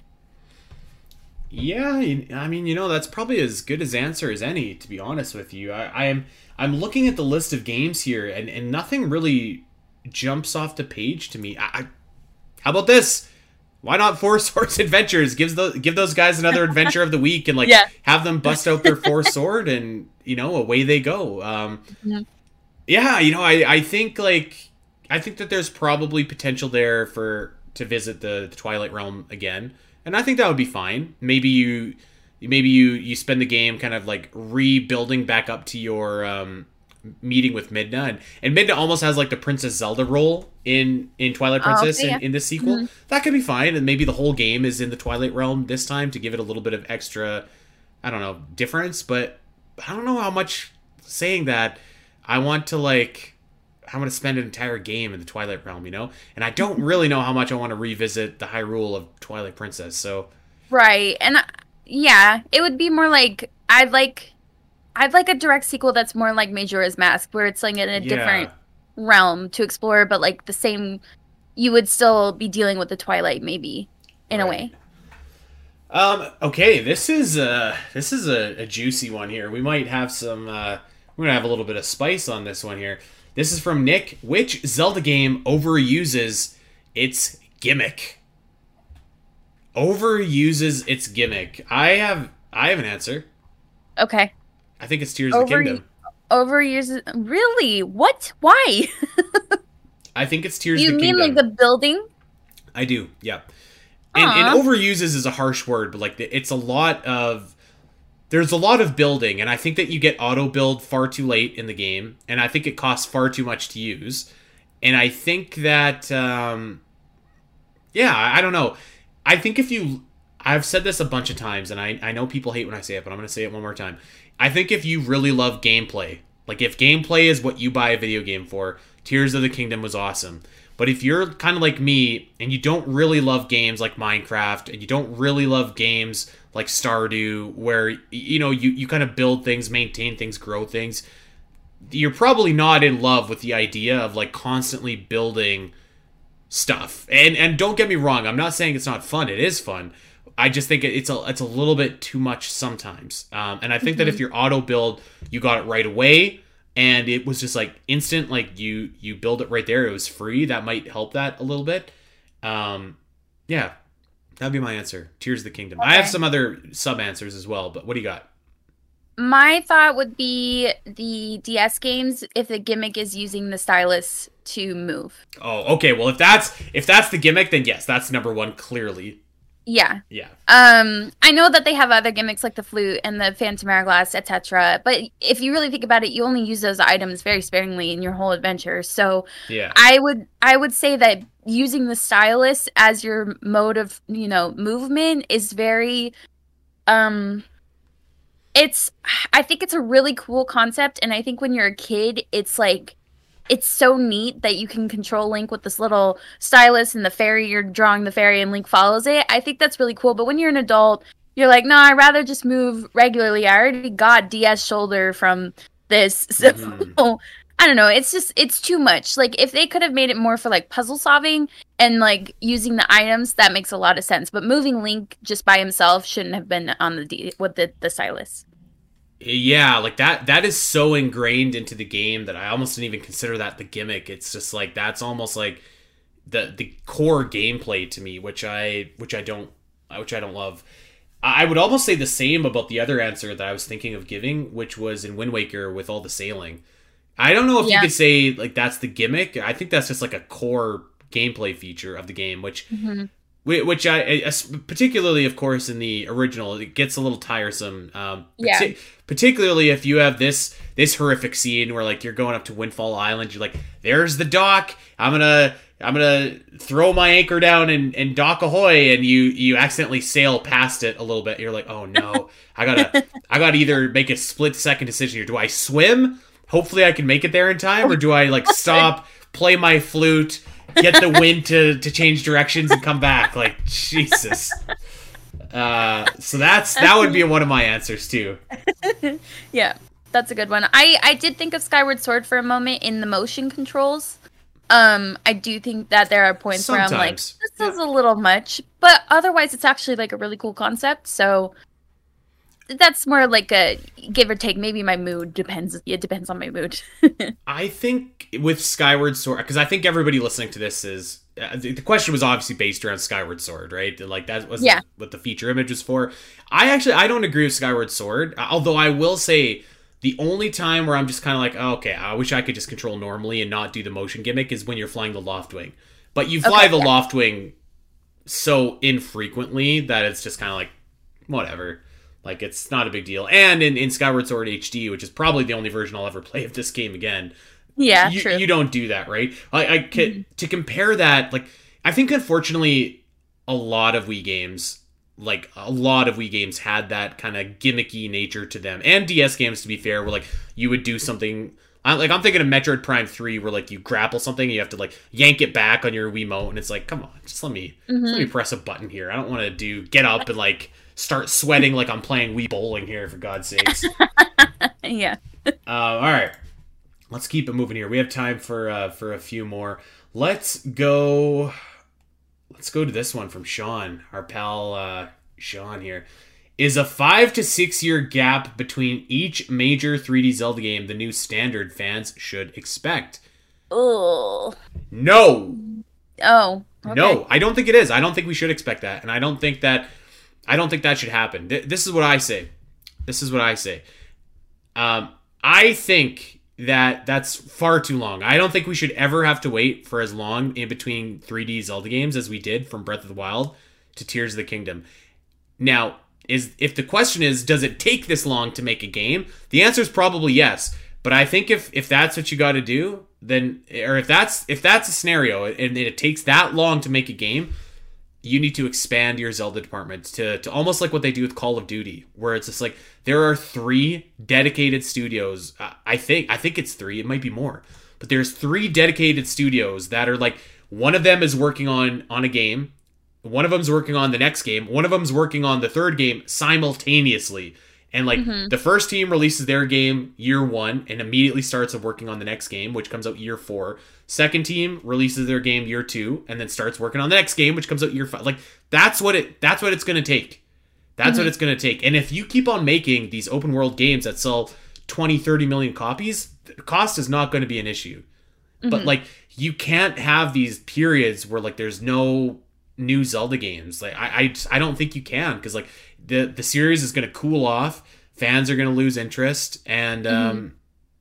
Yeah, I mean, that's probably as good as answer as any, to be honest with you. I'm looking at the list of games here, and nothing really jumps off the page to me. How about this? Why not Four Swords Adventures? Give those guys another adventure of the week, and Yeah. have them bust out their four sword, and away they go. Yeah, I think that there's probably potential there to visit the Twilight Realm again. And I think that would be fine. Maybe you spend the game kind of like rebuilding back up to your meeting with Midna, and Midna almost has like the Princess Zelda role in Twilight Princess okay, yeah. in this sequel. That could be fine, and maybe the whole game is in the Twilight Realm this time to give it a little bit of extra, I don't know, difference. But I don't know how much saying that I want to spend an entire game in the Twilight Realm, and I don't really know how much I want to revisit the Hyrule of Twilight Princess. So Right. And yeah, it would be more like I'd like a direct sequel that's more like Majora's Mask, where it's like in a different realm to explore, but like the same, you would still be dealing with the Twilight maybe in a way. Okay, this is a juicy one here. We might have some we're gonna have a little bit of spice on this one here. This is from Nick. Which Zelda game overuses its gimmick? Overuses its gimmick. I have an answer. Okay. I think it's Tears of the Kingdom. Overuses really? What? Why? I think it's Tears of You the mean Kingdom. like the building? I do, yeah. And overuses is a harsh word, but like there's a lot of building, and I think that you get auto build far too late in the game, and I think it costs far too much to use. And I think that I don't know. I think I've said this a bunch of times, and I know people hate when I say it, but I'm going to say it one more time. I think if you really love gameplay, like if gameplay is what you buy a video game for, Tears of the Kingdom was awesome. But if you're kind of like me, and you don't really love games like Minecraft, and you don't really love games like Stardew, where you kind of build things, maintain things, grow things, you're probably not in love with the idea of like constantly building stuff. And don't get me wrong, I'm not saying it's not fun. It is fun. I just think it's a little bit too much sometimes. And I think that if your auto build, you got it right away, and it was just like instant, like you build it right there, it was free, that might help that a little bit. Yeah, that'd be my answer. Tears of the Kingdom. Okay. I have some other sub answers as well, but what do you got? My thought would be the DS games if the gimmick is using the stylus to move. Oh, okay. Well, if that's the gimmick, then yes, that's number one, clearly. Yeah. Yeah. I know that they have other gimmicks like the flute and the phantom hourglass, etc. But if you really think about it, you only use those items very sparingly in your whole adventure. So yeah, I would say that using the stylus as your mode of movement is very I think it's a really cool concept, and I think when you're a kid, it's like it's so neat that you can control Link with this little stylus and the fairy, you're drawing the fairy and Link follows it. I think that's really cool. But when you're an adult, you're like, no, I'd rather just move regularly. I already got DS shoulder from this. So I don't know. It's too much. Like, if they could have made it more for like puzzle solving and like using the items, that makes a lot of sense. But moving Link just by himself shouldn't have been on with the stylus. Yeah, like that is so ingrained into the game that I almost didn't even consider that the gimmick. It's just like that's almost like the core gameplay to me, which I don't love. I would almost say the same about the other answer that I was thinking of giving, which was in Wind Waker with all the sailing. I don't know if you could say like that's the gimmick. I think that's just like a core gameplay feature of the game, which I particularly, of course, in the original, it gets a little tiresome. Particularly if you have this horrific scene where like you're going up to Windfall Island, you're like, there's the dock. I'm gonna throw my anchor down and dock ahoy, and you accidentally sail past it a little bit. You're like, oh no, I gotta either make a split second decision here. Do I swim? Hopefully I can make it there in time, or do I like stop, play my flute, get the wind to change directions and come back? Like, Jesus. So that would be one of my answers too. Yeah, that's a good one. I did think of Skyward Sword for a moment in the motion controls. I do think that there are points where I'm like, this is a little much, but otherwise it's actually like a really cool concept. So that's more like a give or take. Maybe my mood depends. It depends on my mood. I think with Skyward Sword, because I think everybody listening to this is the question was obviously based around Skyward Sword, right? Like that was what the feature image was for. I don't agree with Skyward Sword, although I will say the only time where I'm just kind of like, oh, okay, I wish I could just control normally and not do the motion gimmick is when you're flying the Loftwing. But you fly the Loftwing so infrequently that it's just kind of like whatever. Like, it's not a big deal. And in Skyward Sword HD, which is probably the only version I'll ever play of this game again, true. You don't do that, right? To compare that, like, I think, unfortunately, a lot of Wii games had that kind of gimmicky nature to them. And DS games, to be fair, where, like, you would do something... I'm thinking of Metroid Prime 3, where, like, you grapple something, and you have to, like, yank it back on your Wiimote, and it's like, come on, just let me press a button here. I don't want to get up and, like... start sweating like I'm playing Wii bowling here, for God's sakes. Yeah. All right. Let's keep it moving here. We have time for a few more. Let's go to this one from Sean, our pal Sean here. Is a 5 to 6 year gap between each major 3D Zelda game the new standard fans should expect? Oh. No. Oh. Okay. No, I don't think it is. I don't think we should expect that, and I don't think that should happen. This is what I say. I think that that's far too long. I don't think we should ever have to wait for as long in between 3D Zelda games as we did from Breath of the Wild to Tears of the Kingdom. Now, if the question is, does it take this long to make a game? The answer is probably yes. But I think if that's what you got to do, then, or if that's a scenario and it takes that long to make a game, you need to expand your Zelda department to almost like what they do with Call of Duty, where it's just like there are 3 dedicated studios. I think it's 3. It might be more, but there's 3 dedicated studios that are like, one of them is working on a game, one of them's working on the next game, one of them's working on the third game simultaneously. And like the first team releases their game year 1 and immediately starts working on the next game, which comes out year 4. Second team releases their game year 2 and then starts working on the next game, which comes out year 5. Like that's what it's going to take. That's what it's going to take. And if you keep on making these open world games that sell 20, 30 million copies, the cost is not going to be an issue. But like you can't have these periods where like there's no new Zelda games. Like I don't think you can, because like the series is going to cool off, fans are going to lose interest, and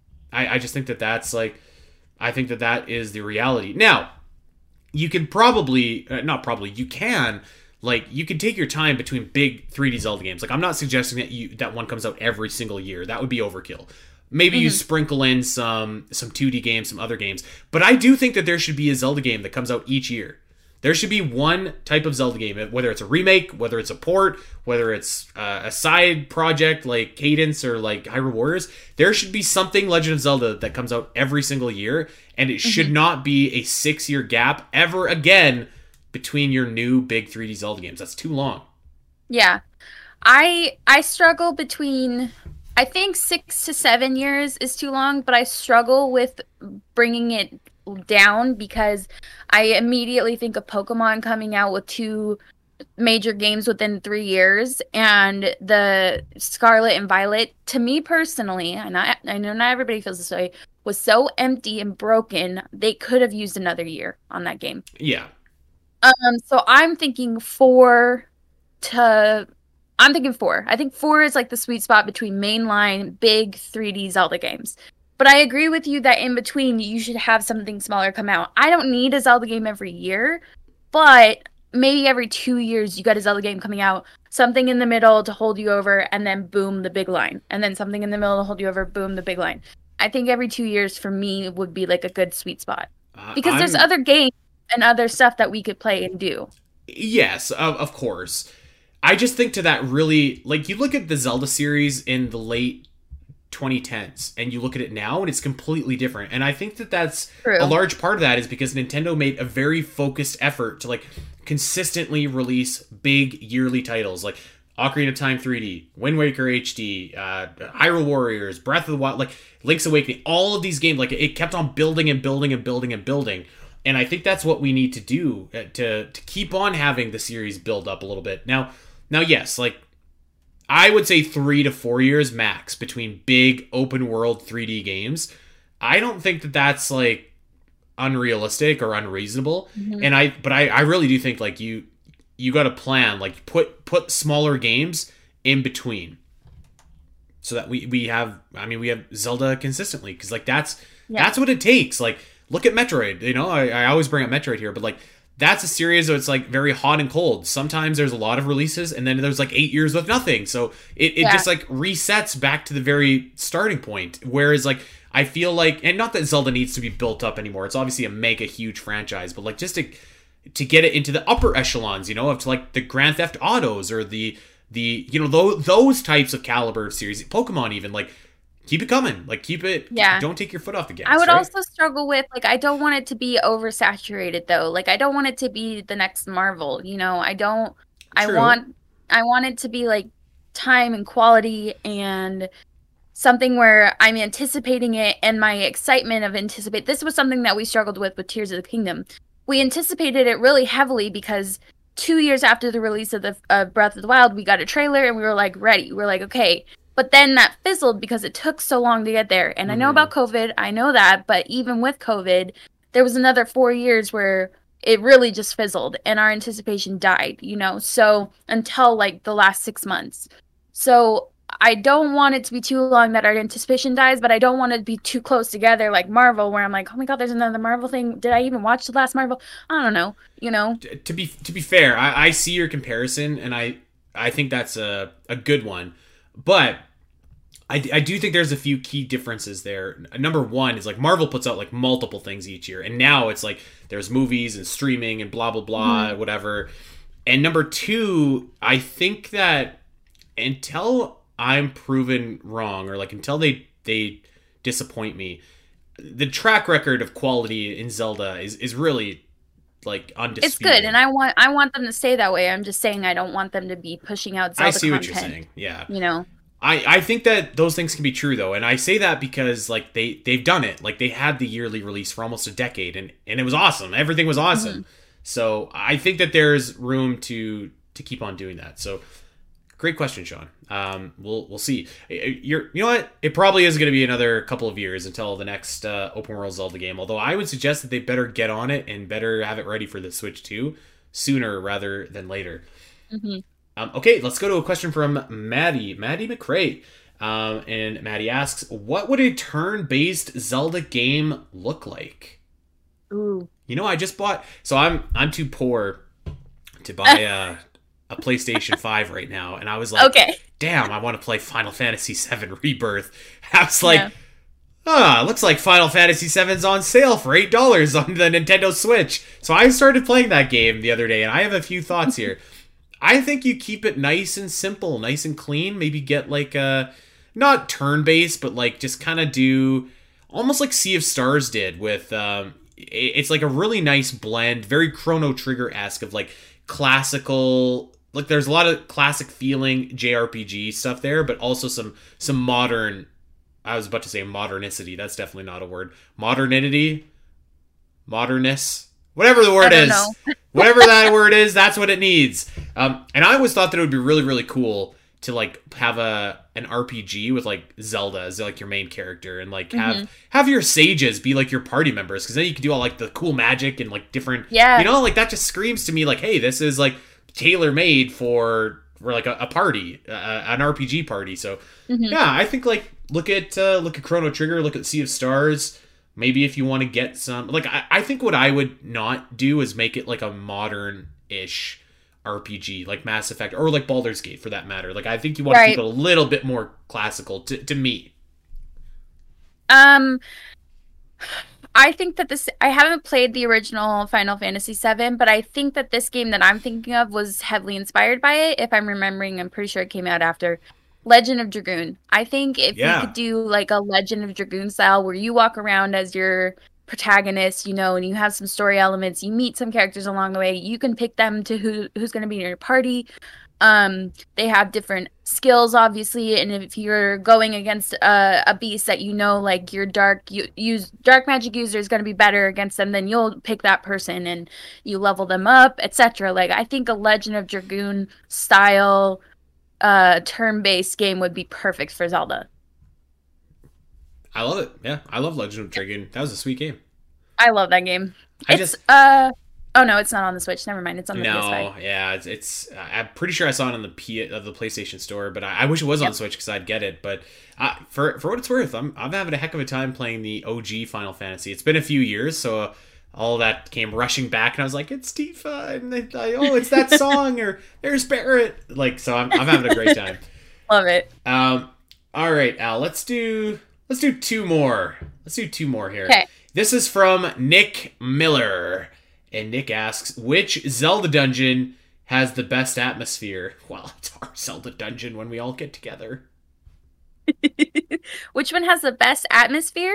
I just think that's like, I think that is the reality. Now, you can probably you can take your time between big 3D Zelda games. Like, I'm not suggesting that one comes out every single year. That would be overkill. Maybe you sprinkle in some 2D games, some other games. But I do think that there should be a Zelda game that comes out each year. There should be one type of Zelda game, whether it's a remake, whether it's a port, whether it's a side project like Cadence or like Hyrule Warriors. There should be something Legend of Zelda that comes out every single year, and it should not be a 6-year gap ever again between your new big 3D Zelda games. That's too long. Yeah. I struggle between... I think 6 to 7 years is too long, but I struggle with bringing it down because I immediately think of Pokemon coming out with 2 major games within 3 years, and the Scarlet and Violet, to me personally, and I know not everybody feels this way, was so empty and broken, they could have used another year on that game. Yeah. So I'm thinking 4 to... I'm thinking 4. I think 4 is like the sweet spot between mainline, big 3D Zelda games. But I agree with you that in between, you should have something smaller come out. I don't need a Zelda game every year, but maybe every 2 years you got a Zelda game coming out, something in the middle to hold you over, and then boom, the big line. And then something in the middle to hold you over, boom, the big line. I think every 2 years for me would be like a good sweet spot. Because there's other games and other stuff that we could play and do. Yes, of course. I just think to that really, like, you look at the Zelda series in the late 2010s and you look at it now and it's completely different. And I think that that's True. A large part of that is because Nintendo made a very focused effort to like consistently release big yearly titles like Ocarina of Time 3D, Wind Waker HD, Hyrule Warriors, Breath of the Wild, like Link's Awakening, all of these games, like it kept on building and building and building and building. And I think that's what we need to do to keep on having the series build up a little bit. Now, yes, like I would say 3 to 4 years max between big open world 3D games. I don't think that that's like unrealistic or unreasonable. Mm-hmm. And I really do think like you got to plan, like put smaller games in between so that we have Zelda consistently, because like that's what it takes. Like look at Metroid, you know, I always bring up Metroid here, but like that's a series that's like very hot and cold. Sometimes there's a lot of releases and then there's like 8 years with nothing. So it just like resets back to the very starting point. Whereas like I feel like, and not that Zelda needs to be built up anymore. It's obviously a mega huge franchise, but like just to get it into the upper echelons, you know, of to like the Grand Theft Autos or the you know, those types of caliber of series, Pokemon even, like keep it coming, like keep it, don't take your foot off the gas. I would right? also struggle with, like, I don't want it to be oversaturated though. Like I don't want it to be the next Marvel, you know. True. I want it to be like time and quality and something where I'm anticipating it, and my excitement of anticipate. This was something that we struggled with Tears of the Kingdom. We anticipated it really heavily because 2 years after the release of the Breath of the Wild, we got a trailer and we were like ready. We're like, okay. But then that fizzled because it took so long to get there. And I know about COVID, I know that, but even with COVID, there was another 4 years where it really just fizzled and our anticipation died, you know? So until like the last 6 months. So I don't want it to be too long that our anticipation dies, but I don't want it to be too close together like Marvel, where I'm like, oh my god, there's another Marvel thing. Did I even watch the last Marvel? I don't know, you know? To be fair, I see your comparison, and I think that's a good one. But I do think there's a few key differences there. Number one is like Marvel puts out like multiple things each year, and now it's like there's movies and streaming and blah blah blah, whatever. And number two, I think that until I'm proven wrong, or like until they disappoint me, the track record of quality in Zelda is really like undisputed. It's good, and I want them to stay that way. I'm just saying I don't want them to be pushing out Zelda I see content, what you're saying. Yeah, you know. I think that those things can be true though, and I say that because like they've done it. Like they had the yearly release for almost a decade, and it was awesome. Everything was awesome. So I think that there's room to keep on doing that. So great question, Sean. We'll see. You know what? It probably is going to be another couple of years until the next open world Zelda game. Although I would suggest that they better get on it and better have it ready for the Switch 2 sooner rather than later. Okay, let's go to a question from Maddie McRae. And Maddie asks, what would a turn-based Zelda game look like? Ooh. You know, I just bought... So I'm too poor to buy a PlayStation 5 right now. And I was like, okay, damn, I want to play Final Fantasy VII Rebirth. I was like, looks like Final Fantasy VII's on sale for $8 on the Nintendo Switch. So I started playing that game the other day, and I have a few thoughts here. I think you keep it nice and simple, nice and clean. Maybe get like not turn-based, but like just kind of do almost like Sea of Stars did with, it's like a really nice blend, very Chrono Trigger-esque of like classical like there's a lot of classic feeling JRPG stuff there, but also some modern. I was about to say modernicity. That's definitely not a word. Modernity, modernist, whatever the word is, whatever that word is, that's what it needs. And I always thought that it would be really, really cool to like have an RPG with like Zelda as like your main character, and like have your sages be like your party members, because then you can do all like the cool magic and like different, like that just screams to me like, hey, this is like tailor made for like a party, an RPG party. So yeah, I think like look at Chrono Trigger, look at Sea of Stars. Maybe if you want to get some, like I think what I would not do is make it like a modern-ish RPG like Mass Effect or like Baldur's Gate for that matter. Like I think you want to keep it a little bit more classical to me. I think that I haven't played the original Final Fantasy VII, but I think that this game that I'm thinking of was heavily inspired by it. If I'm remembering, I'm pretty sure it came out after Legend of Dragoon. I think if we could do like a Legend of Dragoon style where you walk around as your protagonist, and you have some story elements, you meet some characters along the way, you can pick them to who's going to be in your party. They have different skills, obviously, and if you're going against a beast that like your dark magic user is going to be better against them, then you'll pick that person and you level them up, etc. Like I think a Legend of Dragoon style turn-based game would be perfect for Zelda. I love it. Yeah, I love Legend of Dragoon. That was a sweet game. I love that game. Oh no, it's not on the Switch. Never mind, it's on the PS5. No, yeah, it's. I'm pretty sure I saw it on the PlayStation Store, but I wish it was on Switch because I'd get it. But for what it's worth, I'm having a heck of a time playing the OG Final Fantasy. It's been a few years, so all that came rushing back, and I was like, it's Tifa, and it's that song, or there's Barret. Like, so I'm having a great time. Love it. All right, Al, let's do two more. Let's do two more here. Okay. This is from Nick Miller. And Nick asks, which Zelda dungeon has the best atmosphere? Well, it's our Zelda dungeon when we all get together. Which one has the best atmosphere?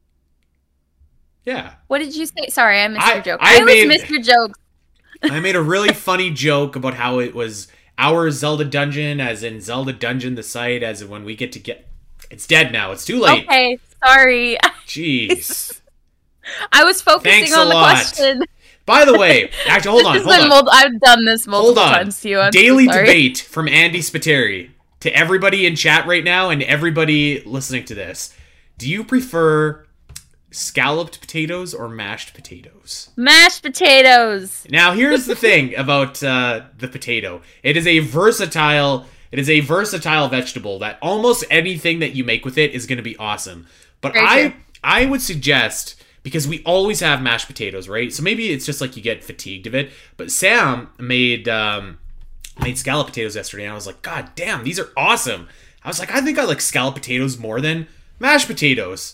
Yeah. What did you say? Sorry, I missed your joke. I always miss your jokes. I made a really funny joke about how it was our Zelda dungeon, as in Zelda Dungeon, the site, as in when we get to get... It's dead now. It's too late. Okay, sorry. Jeez. I was focusing on the question. By the way, actually, hold on. I've done this multiple times to you. I'm Daily so sorry. debate from Andy Spiteri to everybody in chat right now and everybody listening to this. Do you prefer scalloped potatoes or mashed potatoes? Mashed potatoes. Now, here's the thing about the potato. It is a versatile vegetable that almost anything that you make with it is going to be awesome. But I would suggest, because we always have mashed potatoes, right? So maybe it's just like you get fatigued of it. But Sam made scalloped potatoes yesterday, and I was like, God damn, these are awesome. I was like, I think I like scalloped potatoes more than mashed potatoes.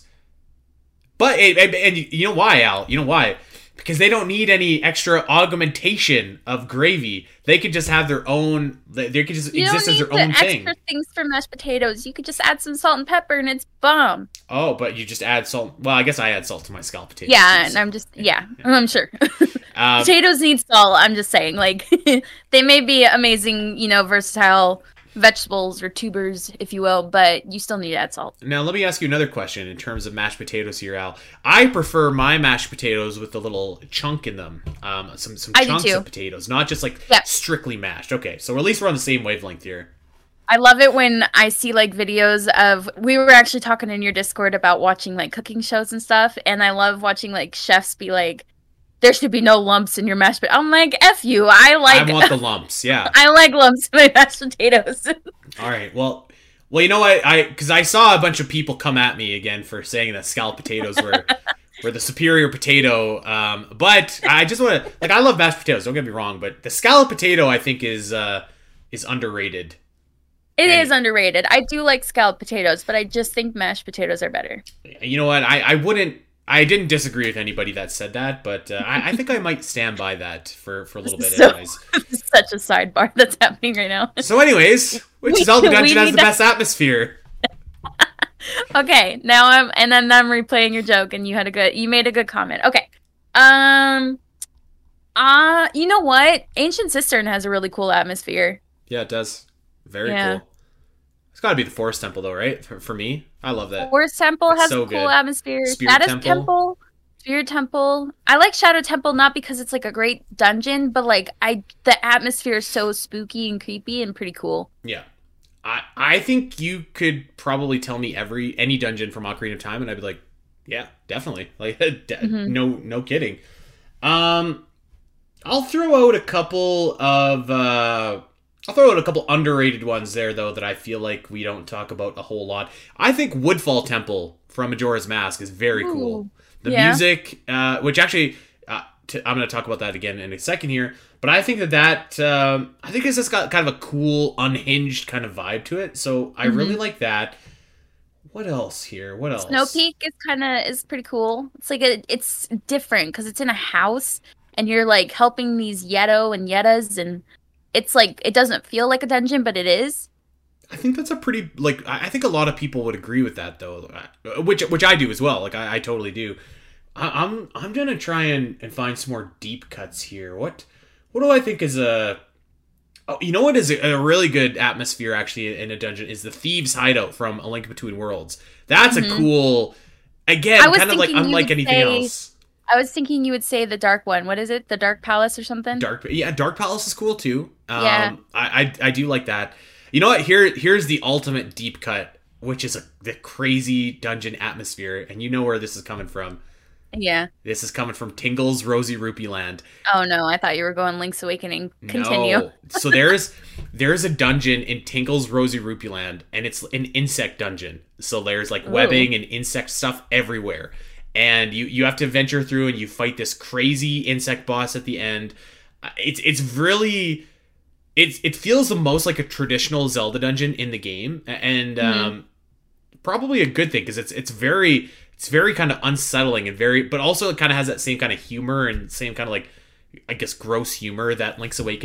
But, and you know why, Al? You know why? Because they don't need any extra augmentation of gravy. They could just have their own. They could just exist as their own thing. Extra things for mashed potatoes. You could just add some salt and pepper, and it's bomb. Oh, but you just add salt. Well, I guess I add salt to my scalloped potatoes. Yeah, and I'm sure. Potatoes need salt. I'm just saying, like, they may be amazing, versatile vegetables or tubers, if you will, but you still need to add salt. Now, let me ask you another question in terms of mashed potatoes here, Al. I prefer my mashed potatoes with a little chunk in them. Some chunks of potatoes, not just like strictly mashed. Okay, so at least we're on the same wavelength here. I love it when I see like videos of, we were actually talking in your Discord about watching like cooking shows and stuff, and I love watching like chefs be like, there should be no lumps in your mashed potatoes. I'm like, F you. I want the lumps, yeah. I like lumps in my mashed potatoes. All right, well, you know what? Because I saw a bunch of people come at me again for saying that scalloped potatoes were the superior potato. But I just want to, like, I love mashed potatoes. Don't get me wrong, but the scalloped potato I think is underrated. It is underrated. I do like scalloped potatoes, but I just think mashed potatoes are better. You know what? I didn't disagree with anybody that said that, but I think I might stand by that for a little bit anyways. Such a sidebar that's happening right now. So anyways, which Zelda dungeon has the best atmosphere? Okay, now I'm replaying your joke, and you made a good comment. Okay. You know what? Ancient Cistern has a really cool atmosphere. Yeah, it does. Very Yeah. cool. It's got to be the Forest Temple, though, right? For me, I love that. Forest Temple It's has so a cool good. atmosphere. Spirit Shadow Temple. Temple. Spirit Temple. I like Shadow Temple not because it's like a great dungeon, but like the atmosphere is so spooky and creepy and pretty cool. Yeah. I think you could probably tell me any dungeon from Ocarina of Time, and I'd be like, yeah, definitely. Like, no kidding. I'll throw out a couple underrated ones there, though, that I feel like we don't talk about a whole lot. I think Woodfall Temple from Majora's Mask is very cool. The music, which actually, I'm going to talk about that again in a second here, but I think I think it's just got kind of a cool, unhinged kind of vibe to it, so I really like that. What else here? What else? Snow Peak is pretty cool. It's like it's different because it's in a house and you're like helping these Yeto and Yetas, and it's like it doesn't feel like a dungeon, but it is. I think that's a pretty I think a lot of people would agree with that though, which I do as well. Like I totally do. I'm gonna try and find some more deep cuts here. What do I think is a you know what is a really good atmosphere actually in a dungeon is the Thieves' Hideout from A Link Between Worlds. That's a cool, again, kind of like unlike anything else. I was thinking you would say the dark one. What is it? The Dark Palace or something? Dark Palace is cool too. Yeah. I do like that. You know what? Here's the ultimate deep cut, which is the crazy dungeon atmosphere, and you know where this is coming from. Yeah. This is coming from Tingle's Rosy Rupee Land. Oh no, I thought you were going Link's Awakening. Continue. No. So there's a dungeon in Tingle's Rosy Rupee Land, and it's an insect dungeon. So there's like webbing and insect stuff everywhere. And you have to venture through and you fight this crazy insect boss at the end. It's really it feels the most like a traditional Zelda dungeon in the game, and probably a good thing because it's very kind of unsettling and but also it kind of has that same kind of humor and same kind of like, I guess, gross humor that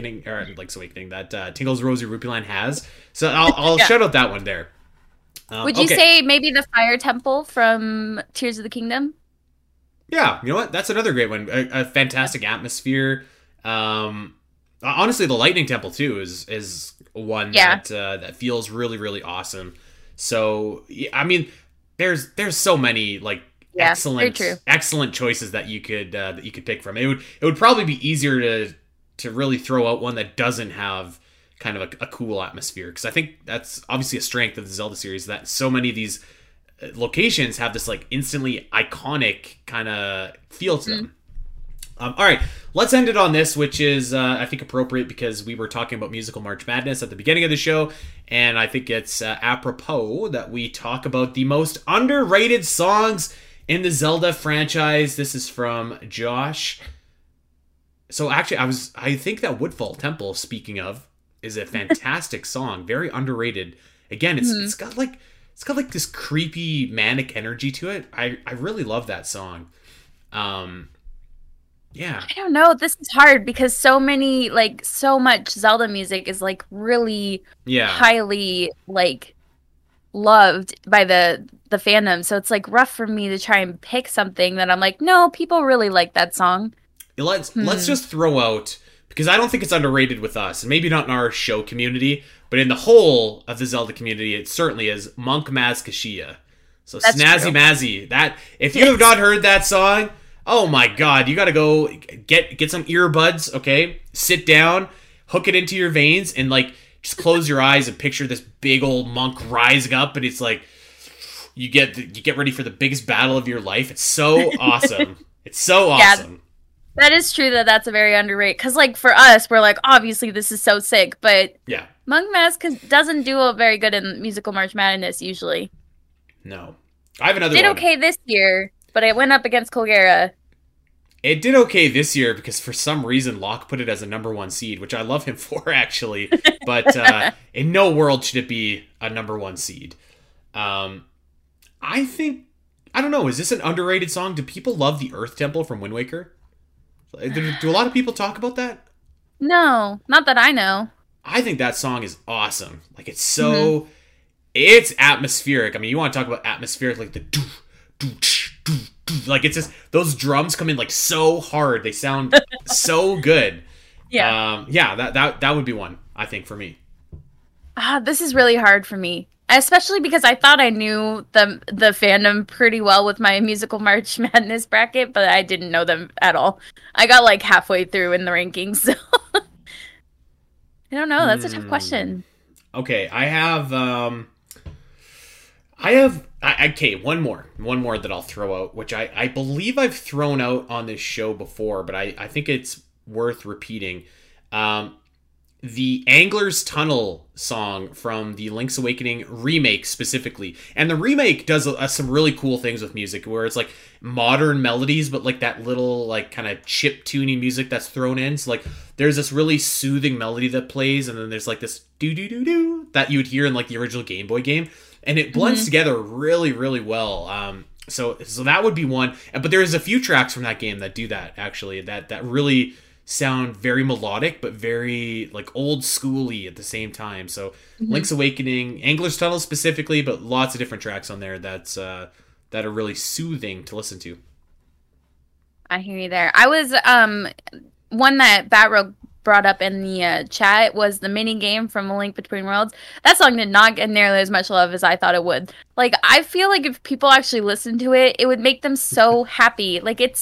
that Tingle's Rosy Rupee Land has. So I'll shout out that one there. Would you say maybe the Fire Temple from Tears of the Kingdom? Yeah, you know what? That's another great one. A fantastic atmosphere. Honestly, the Lightning Temple too is one that feels really, really awesome. So I mean, there's so many like excellent choices that you could pick from. It would probably be easier to really throw out one that doesn't have kind of a cool atmosphere, because I think that's obviously a strength of the Zelda series, that so many of these locations have this like instantly iconic kind of feel to them. All right, let's end it on this, which is I think appropriate because we were talking about musical March Madness at the beginning of the show, and I think it's apropos that we talk about the most underrated songs in the Zelda franchise. This is from Josh. So actually, I think that Woodfall Temple, speaking of, is a fantastic song, very underrated. Again, it's got like this creepy manic energy to it. I really love that song. Yeah. I don't know. This is hard because so much Zelda music is like really highly like loved by the fandom. So it's like rough for me to try and pick something that I'm like, no, people really like that song. Let's just throw out, because I don't think it's underrated with us, and maybe not in our show community, but in the whole of the Zelda community, it certainly is Monk Maz Kashia. So that's Snazzy true. Mazzy. That if you have not heard that song, oh my god, you gotta go get some earbuds, okay? Sit down, hook it into your veins, and like just close your eyes and picture this big old monk rising up, and it's like you get ready for the biggest battle of your life. It's so awesome. It's so awesome. Yeah. That is true that's a very underrated, because like for us, we're like, obviously this is so sick, but yeah, Monk Mask doesn't do a very good in musical March Madness usually. No. I have another one. Did one. Okay this year, but it went up against Colgera. It did okay this year because for some reason Locke put it as a number 1 seed, which I love him for actually, but in no world should it be a number 1 seed. I don't know, is this an underrated song? Do people love the Earth Temple from Wind Waker? Do a lot of people talk about that? No, not that I know. I think that song is awesome. Like, it's so... It's atmospheric. I mean, you want to talk about atmospheric, like the... like it's just those drums come in like so hard. They sound so good. Yeah. That would be one, I think, for me. This is really hard for me, especially because I thought I knew the fandom pretty well with my musical March Madness bracket, but I didn't know them at all. I got like halfway through in the rankings, so I don't know. That's a tough question. Okay, I have okay, one more that I'll throw out, which I believe I've thrown out on this show before, but I think it's worth repeating. The Angler's Tunnel song from the Link's Awakening remake specifically. And the remake does some really cool things with music, where it's like modern melodies, but like that little like kind of chip tuning music that's thrown in. So like there's this really soothing melody that plays, and then there's like this do that you would hear in like the original Game Boy game. And it blends together really, really well. So that would be one. But there's a few tracks from that game that do that, actually, that really sound very melodic, but very like old schooly at the same time. So Link's Awakening, Angler's Tunnel specifically, but lots of different tracks on there that are really soothing to listen to. I hear you there. I was one that Batrogue brought up in the chat was the mini game from A Link Between Worlds. That song did not get nearly as much love as I thought it would. Like, I feel like if people actually listened to it, it would make them so happy. Like, it's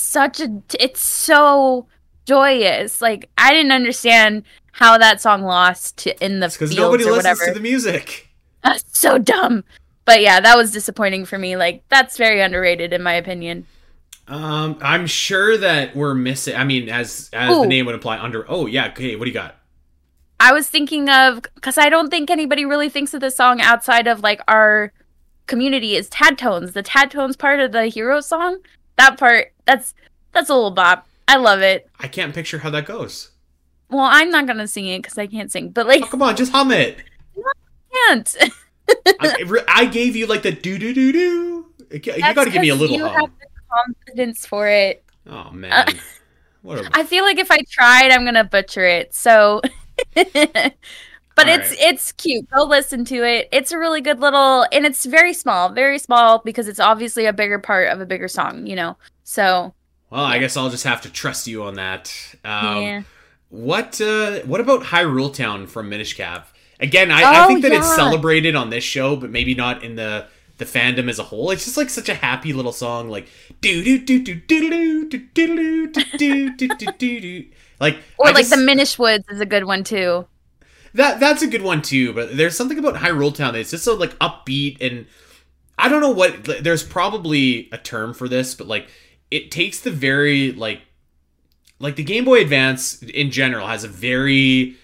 so joyous. Like, I didn't understand how that song lost in the fields or whatever. Because nobody listens to the music. That's so dumb. But yeah, that was disappointing for me. Like, that's very underrated in my opinion. I'm sure that we're missing. I mean, as the name would imply, under. Oh yeah, okay. What do you got? I was thinking of, because I don't think anybody really thinks of this song outside of like our community, is Tad Tones. The Tad Tones part of the Hero song. That part, that's a little bop. I love it. I can't picture how that goes. Well, I'm not gonna sing it because I can't sing. But like, come on, just hum it. No, I can't. I gave you like the do do do do. You got to give me a little hum. Have the confidence for it. Oh man, I feel like if I tried, I'm gonna butcher it. So, but it's cute. Go listen to it. It's a really good little, and it's very small because it's obviously a bigger part of a bigger song. You know, so. Well, I guess I'll just have to trust you on that. Yeah. What about Hyrule Town from Minish Cap? Again, I think that it's celebrated on this show, but maybe not in the fandom as a whole. It's just like such a happy little song, like do do do do do do do do do do do do. Like, or like the Minish Woods is a good one too. That's a good one too. But there's something about Hyrule Town that's just so like upbeat, and I don't know what. There's probably a term for this, but like it takes the very like the Game Boy Advance in general has a very.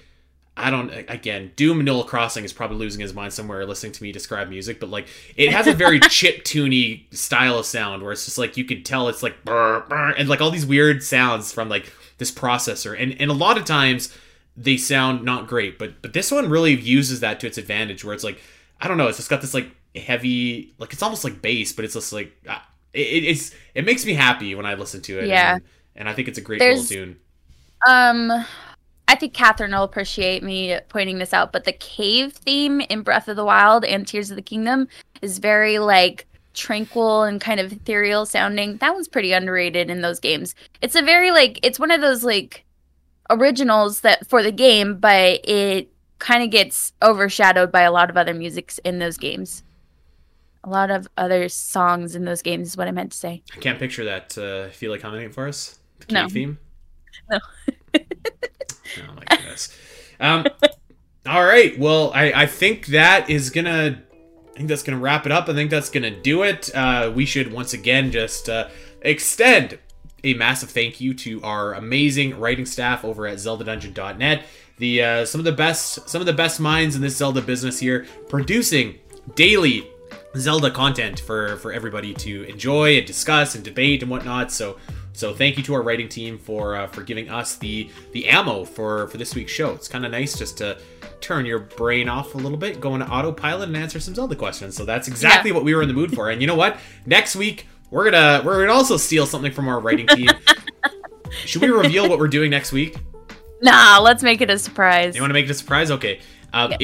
Doom Animal Crossing is probably losing his mind somewhere listening to me describe music, but like it has a very chip-tuney style of sound where it's just like you could tell it's like brr, brr, and like all these weird sounds from like this processor, and a lot of times they sound not great, but this one really uses that to its advantage, where it's like, I don't know, it's just got this like heavy, like it's almost like bass, but it's just like it makes me happy when I listen to it. Yeah, and I think it's a great little tune. I think Catherine will appreciate me pointing this out, but the cave theme in Breath of the Wild and Tears of the Kingdom is very, like, tranquil and kind of ethereal sounding. That one's pretty underrated in those games. It's a very, like, it's one of those, like, originals that for the game, but it kind of gets overshadowed by a lot of other musics in those games. A lot of other songs in those games is what I meant to say. I can't picture that. Feel like humming it for us? The cave theme? No. Oh my goodness. All right. Well, I think that is gonna. I think that's gonna wrap it up. I think that's gonna do it. We should once again just extend a massive thank you to our amazing writing staff over at ZeldaDungeon.net. Some of the best minds in this Zelda business here, producing daily Zelda content for everybody to enjoy and discuss and debate and whatnot. So thank you to our writing team for giving us the ammo for this week's show. It's kind of nice just to turn your brain off a little bit, go into autopilot, and answer some Zelda questions. So that's exactly what we were in the mood for. And you know what? Next week we're gonna also steal something from our writing team. Should we reveal what we're doing next week? Nah, let's make it a surprise. You want to make it a surprise? Okay.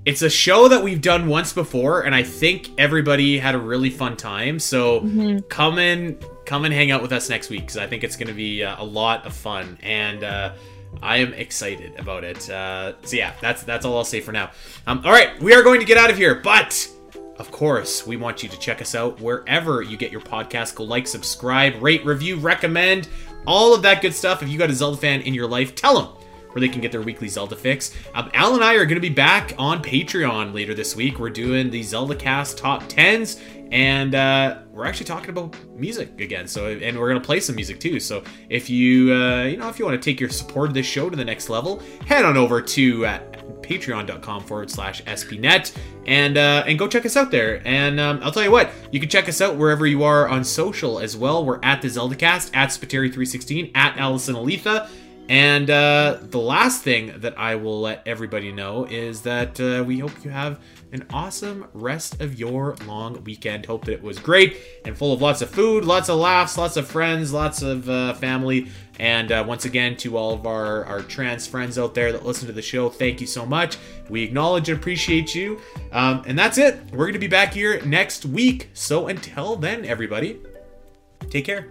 it's a show that we've done once before, and I think everybody had a really fun time. So come and hang out with us next week, because I think it's going to be a lot of fun, and I am excited about it. So yeah, that's all I'll say for now. All right, we are going to get out of here, but of course, we want you to check us out wherever you get your podcast. Go like, subscribe, rate, review, recommend, all of that good stuff. If you got a Zelda fan in your life, tell them where they can get their weekly Zelda fix. Al and I are going to be back on Patreon later this week. We're doing the Zelda Cast Top 10s, and we're actually talking about music again. So, and we're going to play some music too. So if you, if you want to take your support of this show to the next level, head on over to patreon.com/spnet and go check us out there. And I'll tell you what, you can check us out wherever you are on social as well. We're at the ZeldaCast, at Spiteri316, at Allison Aletha. And the last thing that I will let everybody know is that we hope you have an awesome rest of your long weekend. Hope that it was great and full of lots of food, lots of laughs, lots of friends, lots of family. And once again, to all of our trans friends out there that listen to the show, thank you so much. We acknowledge and appreciate you. And that's it. We're going to be back here next week. So until then, everybody, take care.